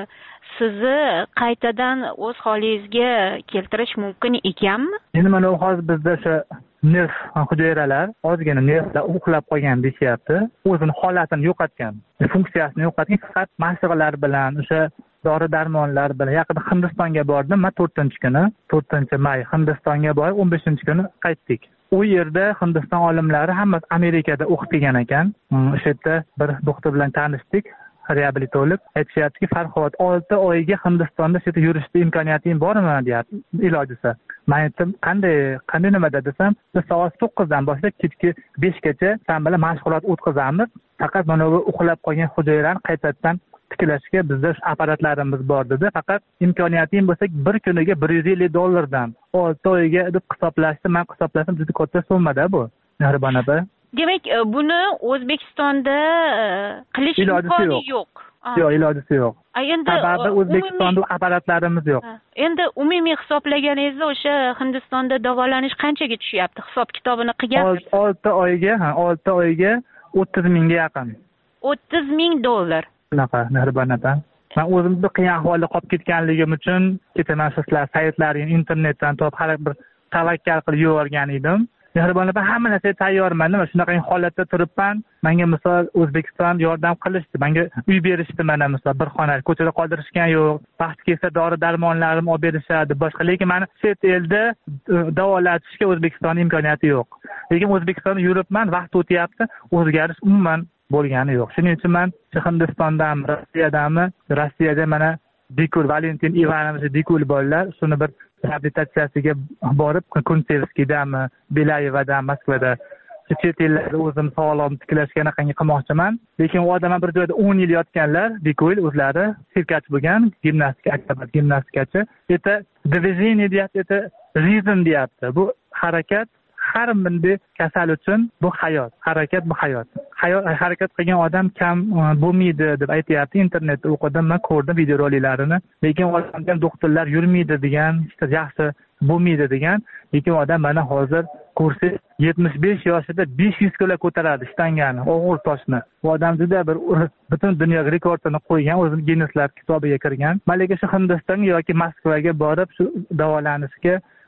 sizni qaytadan o'z holingizga keltirish mumkin ekanmi? Endi mana hozir bizda o'sha nerv hujayralar ozgina nervlar uxlab qolgan deyapti. O'zini holatini yo'qotgan, funksiyasini yo'qotgan, faqat mashg'ulotlar bilan, o'sha dori-darmonlar bilan. Yaqinda Hindistonga bordim, men to'rtinchi kuni, to'rtinchi may Hindistonga borib, o'n beshinchi kuni qaytdik. U yerda Hindiston olimlari hammasi Amerikada o'qigan ekan. O'sha yerda bir doktor bilan tanishdik, reabilitolog. Aytishyaptiki, Farhod, olti oyga Hindistonda shu yerda yurishga imkoniyating bormi, deyapti, ilojisi. Men aytdim, qanday, qanday nimada desam, biz soat to'qqizdan boshlab kechki beshgacha sen bilan mashg'ulot o'tkazamiz. Faqat mana bu uxlab qolgan hujayrani qaytadan tiklashga bizda apparatlarimiz bor dedi. Faqat imkoniyating bo'lsa bir kuniga bir yuz ellik dollardan olti oyga deb hisoblashdi. Men hisoblasam juda katta summada bu. Mehribon opa. Demak, buni O'zbekistonda qilish imkoni yo'q. Yo'q, ilojisi yo'q. Endi sababi O'zbekistonda apparatlarimiz yo'q. Endi umumiy hisoblaganingizda o'sha Hindistonda davolanish qanchaga tushyapti? Hisob kitobini qilgansiz? olti oyga, ha, olti oyga o'ttiz mingga yaqin. o'ttiz ming dollar. Shunaqa, Mehribon opa. Men o'zimni qiyin ahvolda qolib ketganligim uchun ketaman sizlar saytlaringizni internetdan topib har bir tavakkal qilib yuborgan edim. Mehribon opa, hamma narsaga tayyorman. Nima shunaqa holatda turibman. Menga misol O'zbekiston yordam qilishdi. Menga uy berishdi, mana misol bir xona ko'chada qoldirishgan yo'q. Vaqti kelsa dori-darmonlarim olib berishadi, boshqa. Lekin meni chet elda davolatishga O'zbekiston imkoniyati yo'q. Lekin O'zbekistonda yuribman, vaqt o'tyapti, o'zgarish umuman bo'lgani yo'q. Shuning uchun men Hindistondan, Rossiyadanmi, Rossiyada mana Bikul Valentin Ivanovich Bikul bolalar, shuni bir reabilitatsiyasiga borib, Kunsevskiydami, Belayevadan, Moskvada chet ellarda o'zim sog'lom tiklashga qanday qilmoqchiman. Lekin u odamlar bir joyda o'n yil yotganlar, Bikul o'zlari sirkachi bo'lgan, gimnastika, akrobat gimnastikachi. Eta движение deyapti, eta ritm deyapti. Bu harakat har bunday kasal uchun bu hayot. Harakat bu hayot. Hayot harakat qilgan odam kam bo'lmaydi deb aytayapti. Internetda o'qidim, men ko'rdim videoroliklarni. Lekin odamdan doktorlar yurmaydi degan, işte yaxshi bo'lmaydi degan. Lekin odam mana hozir kursi yetmish besh yoshida besh yuz kilo ko'taradi shtangani, og'ir toshni. Bu odam juda bir butun dunyo rekordini qo'ygan, o'zini Guinnesslar kitobiga kirgan. Malika shu Hindistonga yoki Moskvaga borib shu davolanishga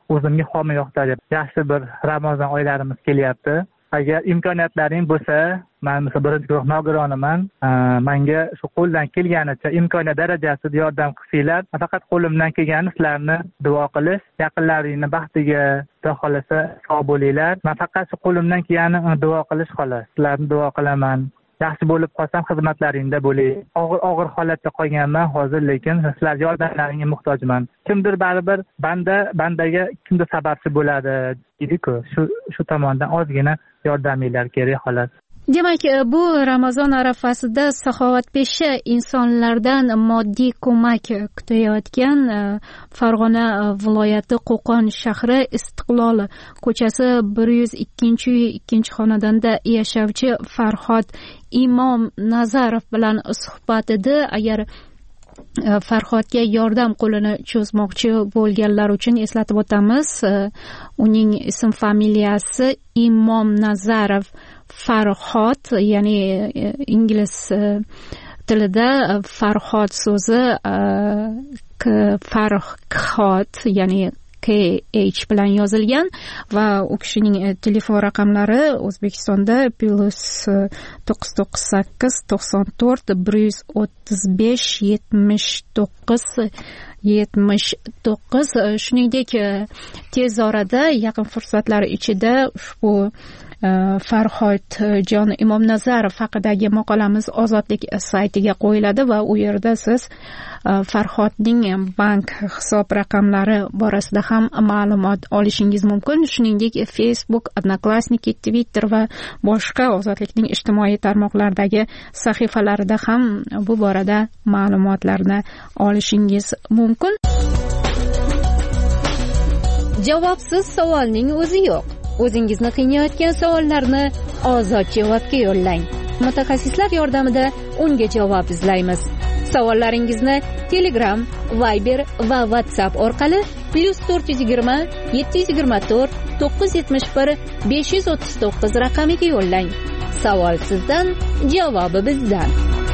o'zimga homiyoqda deb yaxshi bir Ramazon oylarimiz kelyapti. Agar imkoniyatlaring bo'lsa, men misol birinchi guruh nogironiman, menga shu qo'ldan kelganicha imkoniyat darajasida yordam qilsanglar, faqat qo'limdan kelgani sizlarni duo qilish, yaqinlaringni baxtiga, Xudo xolasa sog' bo'linglar. Men faqat shu qo'limdan kelgani duo qilish xolos. Sizlarni duo qilaman. Yaxshi bo'lib qolsam xizmatlaringda bo'ling. Og'ir og'ir holatda qolganman hozir, lekin sizlar yordamlaringga muhtojman. Kimdir baribir banda bandaga kimdir sababchi bo'ladi deydi-ku. Shu shu tomondan ozgina yordaminglar kerak xolos. Demak, bu Ramazon arafasida saxovatpesha insonlardan moddiy ko'mak kutayotgan Farg'ona viloyati Qo'qon shahri Istiqlol ko'chasi bir yuz ikkinchi uy ikkinchi xonadonda yashovchi Farhod Imom Nazarov bilan suhbat edi. Agar Farhodga yordam qo'lini cho'zmoqchi bo'lganlar uchun eslatib o'tamiz. Uning ism familiyasi Imom Nazarov Farhod, ya'ni ingliz tilida Farhod so'zi Farhod, ya'ni K H bilan yozilgan va u kishining telefon raqamlari O'zbekistonda plus to'qqiz to'qqiz sakkiz to'qson to'rt bir yuz o'ttiz besh yetmish to'qqiz yetmish to'qqiz. Shuningdek, tez orada yaqin fursatlar ichida ushbu Farhod jon Imomnazarov haqidagi maqolamiz Ozodlik saytiga qo'yiladi va u yerda siz Farhodning bank hisob raqamlari borasida ham ma'lumot olishingiz mumkin. Shuningdek, Facebook, Odnoklassniki, Twitter va boshqa Ozodlikning ijtimoiy tarmoqlardagi sahifalarida ham bu borada ma'lumotlarni olishingiz mumkin. Javobsiz savolning o'zi yo'q. O'zingizni qiynayotgan savollarni Ozod javobga yo'llang. Mutaxassislar yordamida unga javob izlaymiz. Savollaringizni Telegram, Viber va WhatsApp orqali plus to'rt yuz yigirma yetti yuz yigirma to'rt to'qqiz yuz yetmish bir besh yuz o'ttiz to'qqiz raqamiga yo'llang. Savol sizdan, javobi bizdan.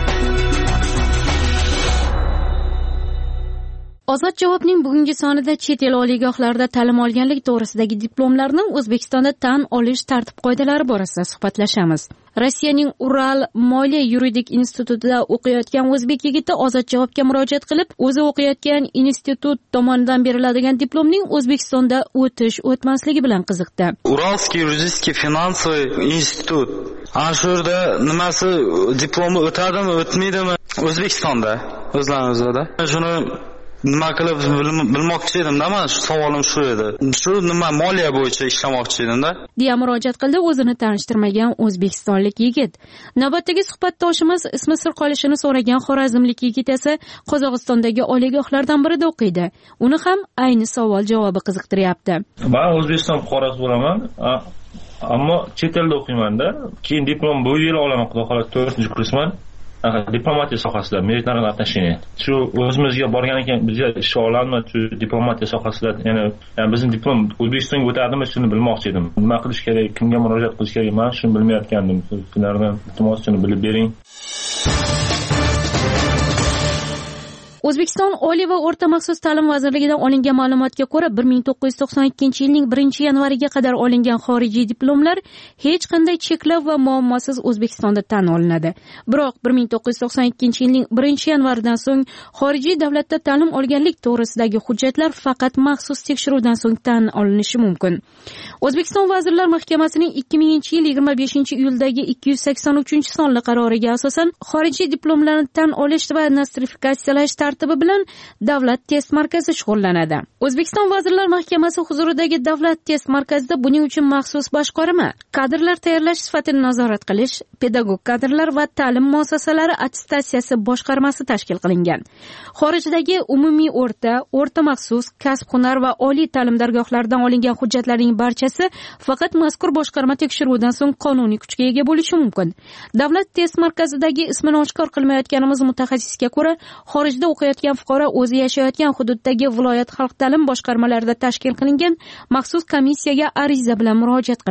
Ozod javobning bugungi sonida chet el oliygohlarida ta'lim olganlik to'g'risidagi diplomlarni O'zbekistonda tan olish tartib-qoidalari borasida suhbatlashamiz. Rossiyaning Ural moliya yuridik institutida o'qiyotgan o'zbek yigiti Ozod javobga murojaat qilib, o'zi o'qiyotgan institut tomonidan beriladigan diplomning O'zbekistonda o'tish o'tmasligi bilan qiziqdi. Uralskiy yuridik finansoviy institut. Ana shu yerda nimasi diplomi o'tadimi, o'tmaydimi? O'zbekistonda o'zlarini o'zida. Shuni nima qilib bilmoqchi edimda, men shu savolim shu edi. Shu nima moliya bo'yicha ishlamoqchi edimda. deya murojaat qildi o'zini tanishtirmagan o'zbekistonlik yigit. Navbatdagi suhbatdoshimiz ismi sir qolishini so'ragan xorazmlik yigit esa Qozog'istondagi oliygohlardan birida o'qiydi. Uni ham ayni savol javobi qiziqtiryapti. Men O'zbekiston fuqarosi bo'laman, ammo chet elda o'qiyman-da. Keyin diplom bu yil olaman, xudo xohlasa to'rtinchi kursman. Diplomatiya sohasida международное отношение. Shu o'zimizga borgan ekan bizga ish olammi shu diplomatiya sohasida, ya'ni bizning diplom O'zbekistonga o'tadimi, shuni bilmoqchi edim. Nima qilish kerak, kimga murojaat qilish kerak, men shuni bilmayotgandim. Sizlardan iltimos shuni bilib bering. O'zbekiston Oliy va o'rta maxsus ta'lim vazirligidan olingan ma'lumotga ko'ra, bir ming to'qqiz yuz to'qson ikkinchi yilning birinchi yanvariga qadar olingan xorijiy diplomlar hech qanday cheklov va muammosiz O'zbekistonda tan olinadi. Biroq bir ming to'qqiz yuz to'qson ikkinchi yilning birinchi yanvaridan so'ng xorijiy davlatda ta'lim olganlik to'g'risidagi hujjatlar faqat maxsus tekshiruvdan so'ng tan olinishi mumkin. O'zbekiston Vazirlar Mahkamasining ikki minginchi yil yigirma beshinchi iyuldagi ikki yuz sakson uchinchi sonli qaroriga asosan xorijiy diplomlarni tan olish va nostrifikatsiyalash tartibi bilan Davlat test markazi shug'ullanadi. O'zbekiston Vazirlar Mahkamasi huzuridagi Davlat test markazida buning uchun maxsus boshqarma, kadrlar tayyorlash sifatini nazorat qilish, pedagog kadrlar va ta'lim muassasalari attestatsiyasi boshqarmasi tashkil qilingan. Xorijdagi umumiy o'rta, o'rta maxsus, kasb-hunar va oliy ta'lim dargohlaridan olingan hujjatlarning barchasi faqat mazkur boshqarma tekshiruvidan so'ng qonuniy kuchga ega bo'lishi mumkin. Davlat test markazidagi ismini oshkor qilmayotganimiz mutaxassisga ko'ra, xorijda o'qiyotgan fuqaro o'zi yashayotgan hududdagi viloyat xalq ta'lim boshqarmalarida tashkil qilingan maxsus komissiyaga ariza bilan murojaat qiladi.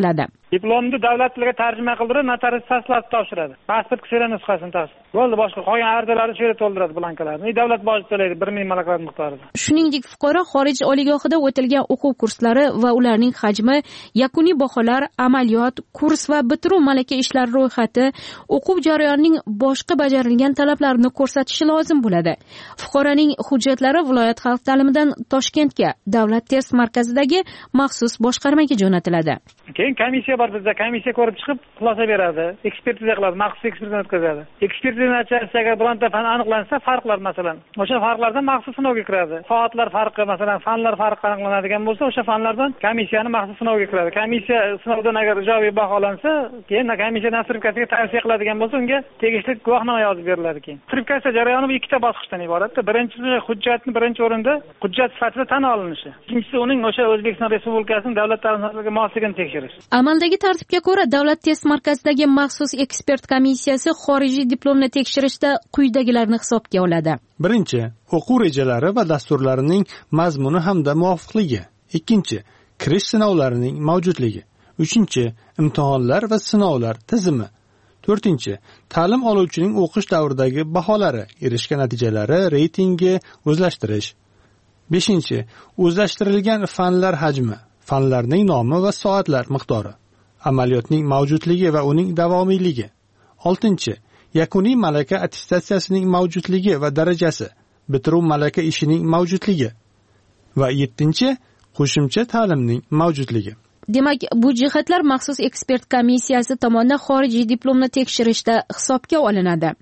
Diplomni davlat tiliga tarjima qildirib, notarius tasdiqlatib topshiradi. Pasport ksera nusxasini topshiradi. Bo'ldi, boshqa qolgan arizalarni shu yerda to'ldiradi blankalarni. Davlat boji to'laydi bir ming malaklar miqdorida. Shuningdek, fuqaro xorij oliygohida o'tilgan o'quv kurslari va ularning hajmi, yakuniy baholar, amaliyot, kurs va bitiruv malaka ishlari ro'yxati, o'quv jarayonining boshqa bajarilgan talablarini ko'rsatishi lozim bo'ladi. Fuqaroning hujjatlari viloyat xalq ta'limidan Toshkentga davlat test markazidagi maxsus boshqarmaga jo'natiladi. Keyin komissiya bor bizda, komissiya ko'rib chiqib xulosa beradi, ekspertiza qiladi, maxsus ekspertiza o'tkazadi. Ekspertiza natijasida agar bironta fan aniqlansa, farqlar masalan, o'sha farqlardan maxsus sinovga kiradi. Soatlar farqi, masalan, fanlar farqi aniqlanadigan bo'lsa, o'sha fanlardan komissiyani maxsus sinovga kiradi. Komissiya sinovdan agar ijobiy baholansa, keyin komissiya nostrifikatsiyaga tavsiya qiladigan bo'lsa, unga tegishli guvohnoma yozib beriladi keyin. Nostrifikatsiya jarayoni bu ikkita bosqichdan iborat. Birinchisi hujjatni birinchi o'rinda hujjat sifatida tan olinishi. Ikkinchisi uning o'sha O'zbekiston Respublikasining davlat ta'lim sohasiga mosligini tekshirish. Amaldagi tartibga ko'ra, davlat test markazidagi maxsus ekspert komissiyasi xorijiy diplomni tekshirishda quyidagilarni hisobga oladi. Birinchi, o'quv rejalari va dasturlarining mazmuni hamda muvofiqligi. Ikkinchi, kirish sinovlarining mavjudligi. Uchinchi, imtihonlar va sinovlar tizimi. To'rtinchi, ta'lim oluvchining o'qish davridagi baholari, erishgan natijalari, reytingi, o'zlashtirish. Beshinchi, o'zlashtirilgan fanlar hajmi, fanlarning nomi va soatlar miqdori, amaliyotning mavjudligi va uning davomiyligi. Oltinchi, yakuniy malaka attestatsiyasining mavjudligi va darajasi, bitiruv malaka ishining mavjudligi. Va yettinchi, qo'shimcha ta'limning mavjudligi. Demak, bu jihatlar maxsus ekspert komissiyasi tomonidan xorijiy diplomni tekshirishda hisobga olinadi.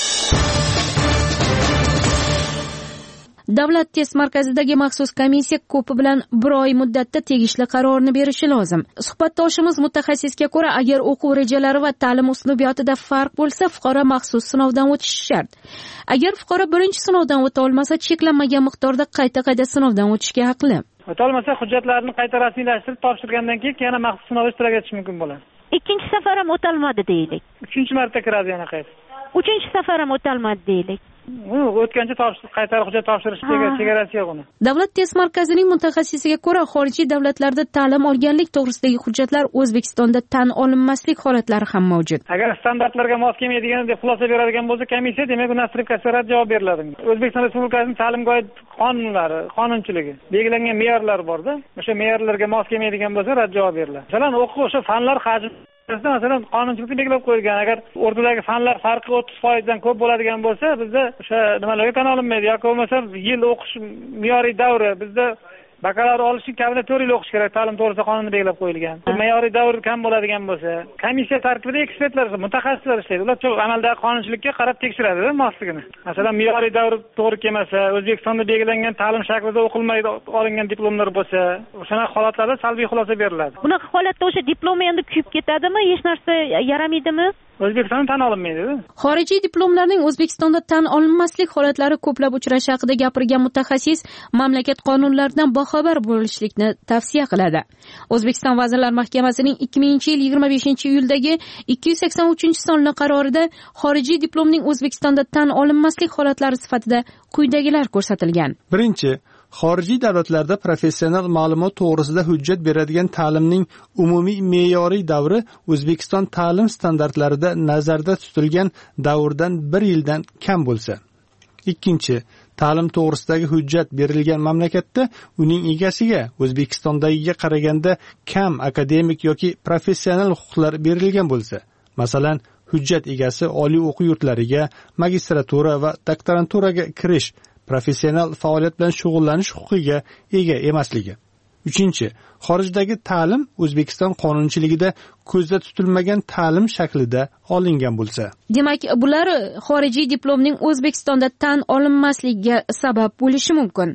Davlat test markazidagi maxsus komissiya ko'pi bilan bir oy muddatda tegishli qarorni berishi lozim. Suhbatdoshimiz mutaxassisga ko'ra, agar o'quv rejalari va ta'lim uslubiyotida farq bo'lsa, fuqaro maxsus sinovdan o'tishi shart. Agar fuqaro birinchi sinovdan o'ta olmasa, cheklanmagan miqdorda qayta-qayta sinovdan o'tishga haqli. O'ta olmasa, hujjatlarini qayta rasmiylashtirib topshirgandan keyin yana maxsus sinov ishtirok etish mumkin bo'ladi. Ikkinchi safar ham o'talmadi deylik. Uchinchi marta kiradi yana qayta. Uchinchi safar ham o'talmadi deylik. O'tgancha topshirish, qaytarib hujjat topshirish chegarasi yo'q uni. Davlat test markazining mutaxassisiga ko'ra, xorijiy davlatlarda ta'lim olganlik to'g'risidagi hujjatlar O'zbekistonda tan olinmaslik holatlari ham mavjud. Agar standartlarga mos kelmaydigan deb xulosa beradigan bo'lsa, komissiya, demak, uni nostrifikatsiyaga javob beriladi. O'zbekiston Respublikasining ta'limga oid qonunlari, qonunchiligi, belgilangan me'yorlar bor-da. O'sha me'yorlarga mos kelmaydigan bo'lsa, rad javob beriladi. Masalan, o'quv o'sha fanlar hajmi bizda masalan qonunchilikda belgilab qo'yilgan, agar o'rtadagi fanlar farqi o'ttiz foizdan ko'p bo'ladigan bo'lsa, bizda o'sha nimalarga tan olinmaydi yoki bo'lmasa yil o'qish me'yoriy davri bizda bakalavr olish uchun kamida to'rt yil o'qish kerak, ta'lim to'g'risida qonunda belgilab qo'yilgan. Me'yoriy davr kam bo'ladigan bo'lsa, komissiya tarkibida ekspertlar, mutaxassislar ishlaydi. Ular amaldagi qonunchilikka qarab tekshiradi mosligini. Masalan, me'yoriy davr to'g'ri kelmasa, O'zbekistonda belgilangan ta'lim shaklida o'qilmaydi olingan diplomlar bo'lsa, o'sha holatlarda salbiy xulosa beriladi. Bunaqa holatda o'sha diplom endi kuyib ketadimi, hech narsa yaramaydimi? O'zbekistonda tan olinmaydi. Xorijiy diplomlarning O'zbekistonda tan olinmaslik holatlari ko'plab uchrashi haqida gapirgan mutaxassis mamlakat qonunlaridan boxabar bo'lishlikni tavsiya qiladi. O'zbekiston Vazirlar Mahkamasining ikki minginchi yil yigirma beshinchi iyuldagi ikki yuz sakson uchinchi sonli qarorida xorijiy diplomning O'zbekistonda tan olinmaslik holatlari sifatida quyidagilar ko'rsatilgan. Birinchi, xorijiy davlatlarda professional ma'lumot to'g'risida hujjat beradigan ta'limning umumiy me'yoriy davri O'zbekiston ta'lim standartlarida nazarda tutilgan davrdan bir yildan kam bo'lsa. Ikkinchi, ta'lim to'g'risidagi hujjat berilgan mamlakatda uning egasiga O'zbekistondagiga qaraganda kam akademik yoki professional huquqlar berilgan bo'lsa, masalan, hujjat egasi oliy o'quv yurtlariga, magistratura va doktoranturaga kirish, professional faoliyat bilan shug'ullanish huquqiga ega emasligi. Uchinchi, xorijdagi ta'lim O'zbekiston qonunchiligida ko'zda tutilmagan ta'lim shaklida olingan bo'lsa. Demak, bular xorijiy diplomning O'zbekistonda tan olinmasligiga sabab bo'lishi mumkin.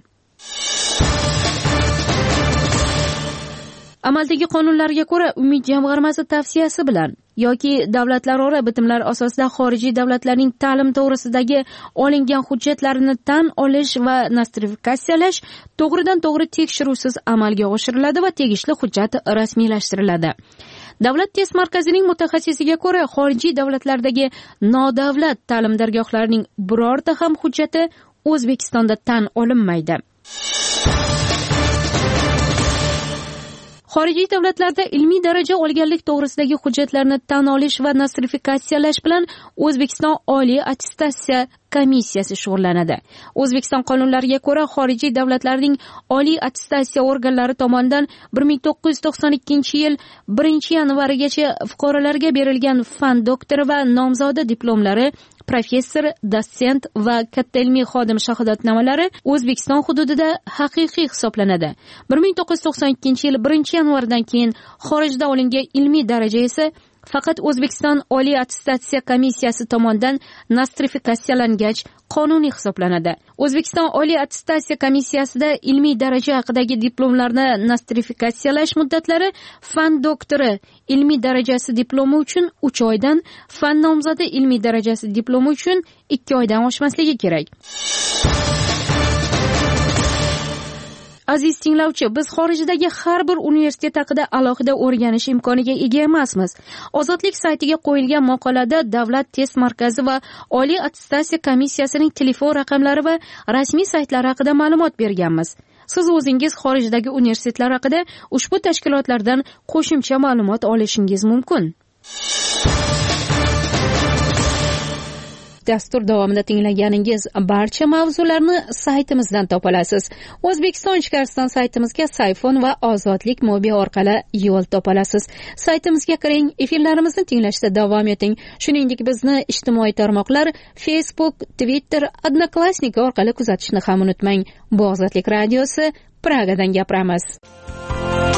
Amaldagi qonunlarga ko'ra, Umid jamg'armasi tavsiyasi bilan yoki davlatlararo bitimlar asosida xorijiy davlatlarning ta'lim to'g'risidagi olingan hujjatlarini tan olish va nostrifikatsiyalash to'g'ridan to'g'ri tekshiruvsiz amalga oshiriladi va tegishli hujjat rasmiylashtiriladi. Davlat test markazining mutaxassisiga ko'ra, xorijiy davlatlardagi nodavlat ta'lim dargohlarining birorta ham hujjati O'zbekistonda tan olinmaydi. xorijiy davlatlarda ilmiy daraja olganlik to'g'risidagi hujjatlarni tan olish va nostrifikatsiyalash bilan O'zbekiston Oliy attestatsiya komissiyasi shug'ullanadi. O'zbekiston qonunlariga ko'ra, xorijiy davlatlarning oliy attestatsiya organlari tomonidan bir ming to'qqiz yuz to'qson ikkinchi yil birinchi yanvarigacha fuqarolarga berilgan fan doktori va nomzodi diplomlari, professor, dotsent va katta ilmiy xodim shahodatnomalari O'zbekiston hududida haqiqiy hisoblanadi. bir ming to'qqiz yuz to'qson ikkinchi yil birinchi yanvardan keyin xorijda olingan ilmiy daraja esa faqat O'zbekiston Oliy attestatsiya komissiyasi tomonidan nostrifikatsiyalangach qonuniy hisoblanadi. O'zbekiston Oliy attestatsiya komissiyasida ilmiy daraja haqidagi diplomlarni nostrifikatsiyalash muddatlari fan doktori ilmiy darajasi diplomi uchun uch oydan, fan nomzodi ilmiy darajasi diplomi uchun ikki oydan oshmasligi kerak. Aziz tinglovchi, biz xorijdagi har bir universitet haqida alohida o'rganish imkoniga ega emasmiz. Ozodlik saytiga qo'yilgan maqolada Davlat test markazi va Oliy attestatsiya komissiyasining telefon raqamlari va rasmiy saytlari haqida ma'lumot berganmiz. Siz o'zingiz xorijdagi universitetlar haqida ushbu tashkilotlardan qo'shimcha ma'lumot olishingiz mumkin. Dastur davomida tinglaganingiz barcha mavzularni saytimizdan topa olasiz. O'zbekiston Ishkariston saytimizga Sayfon va Ozodlik mobil orqali yo'l topa olasiz. Saytimizga kiring, efirlarimizni tinglashda davom eting. Shuningdek, bizni ijtimoiy tarmoqlar Facebook, Twitter, Odnoklassniki orqali kuzatishni ham unutmang. Bu Ozodlik radiosi, Pragadan gapiramiz.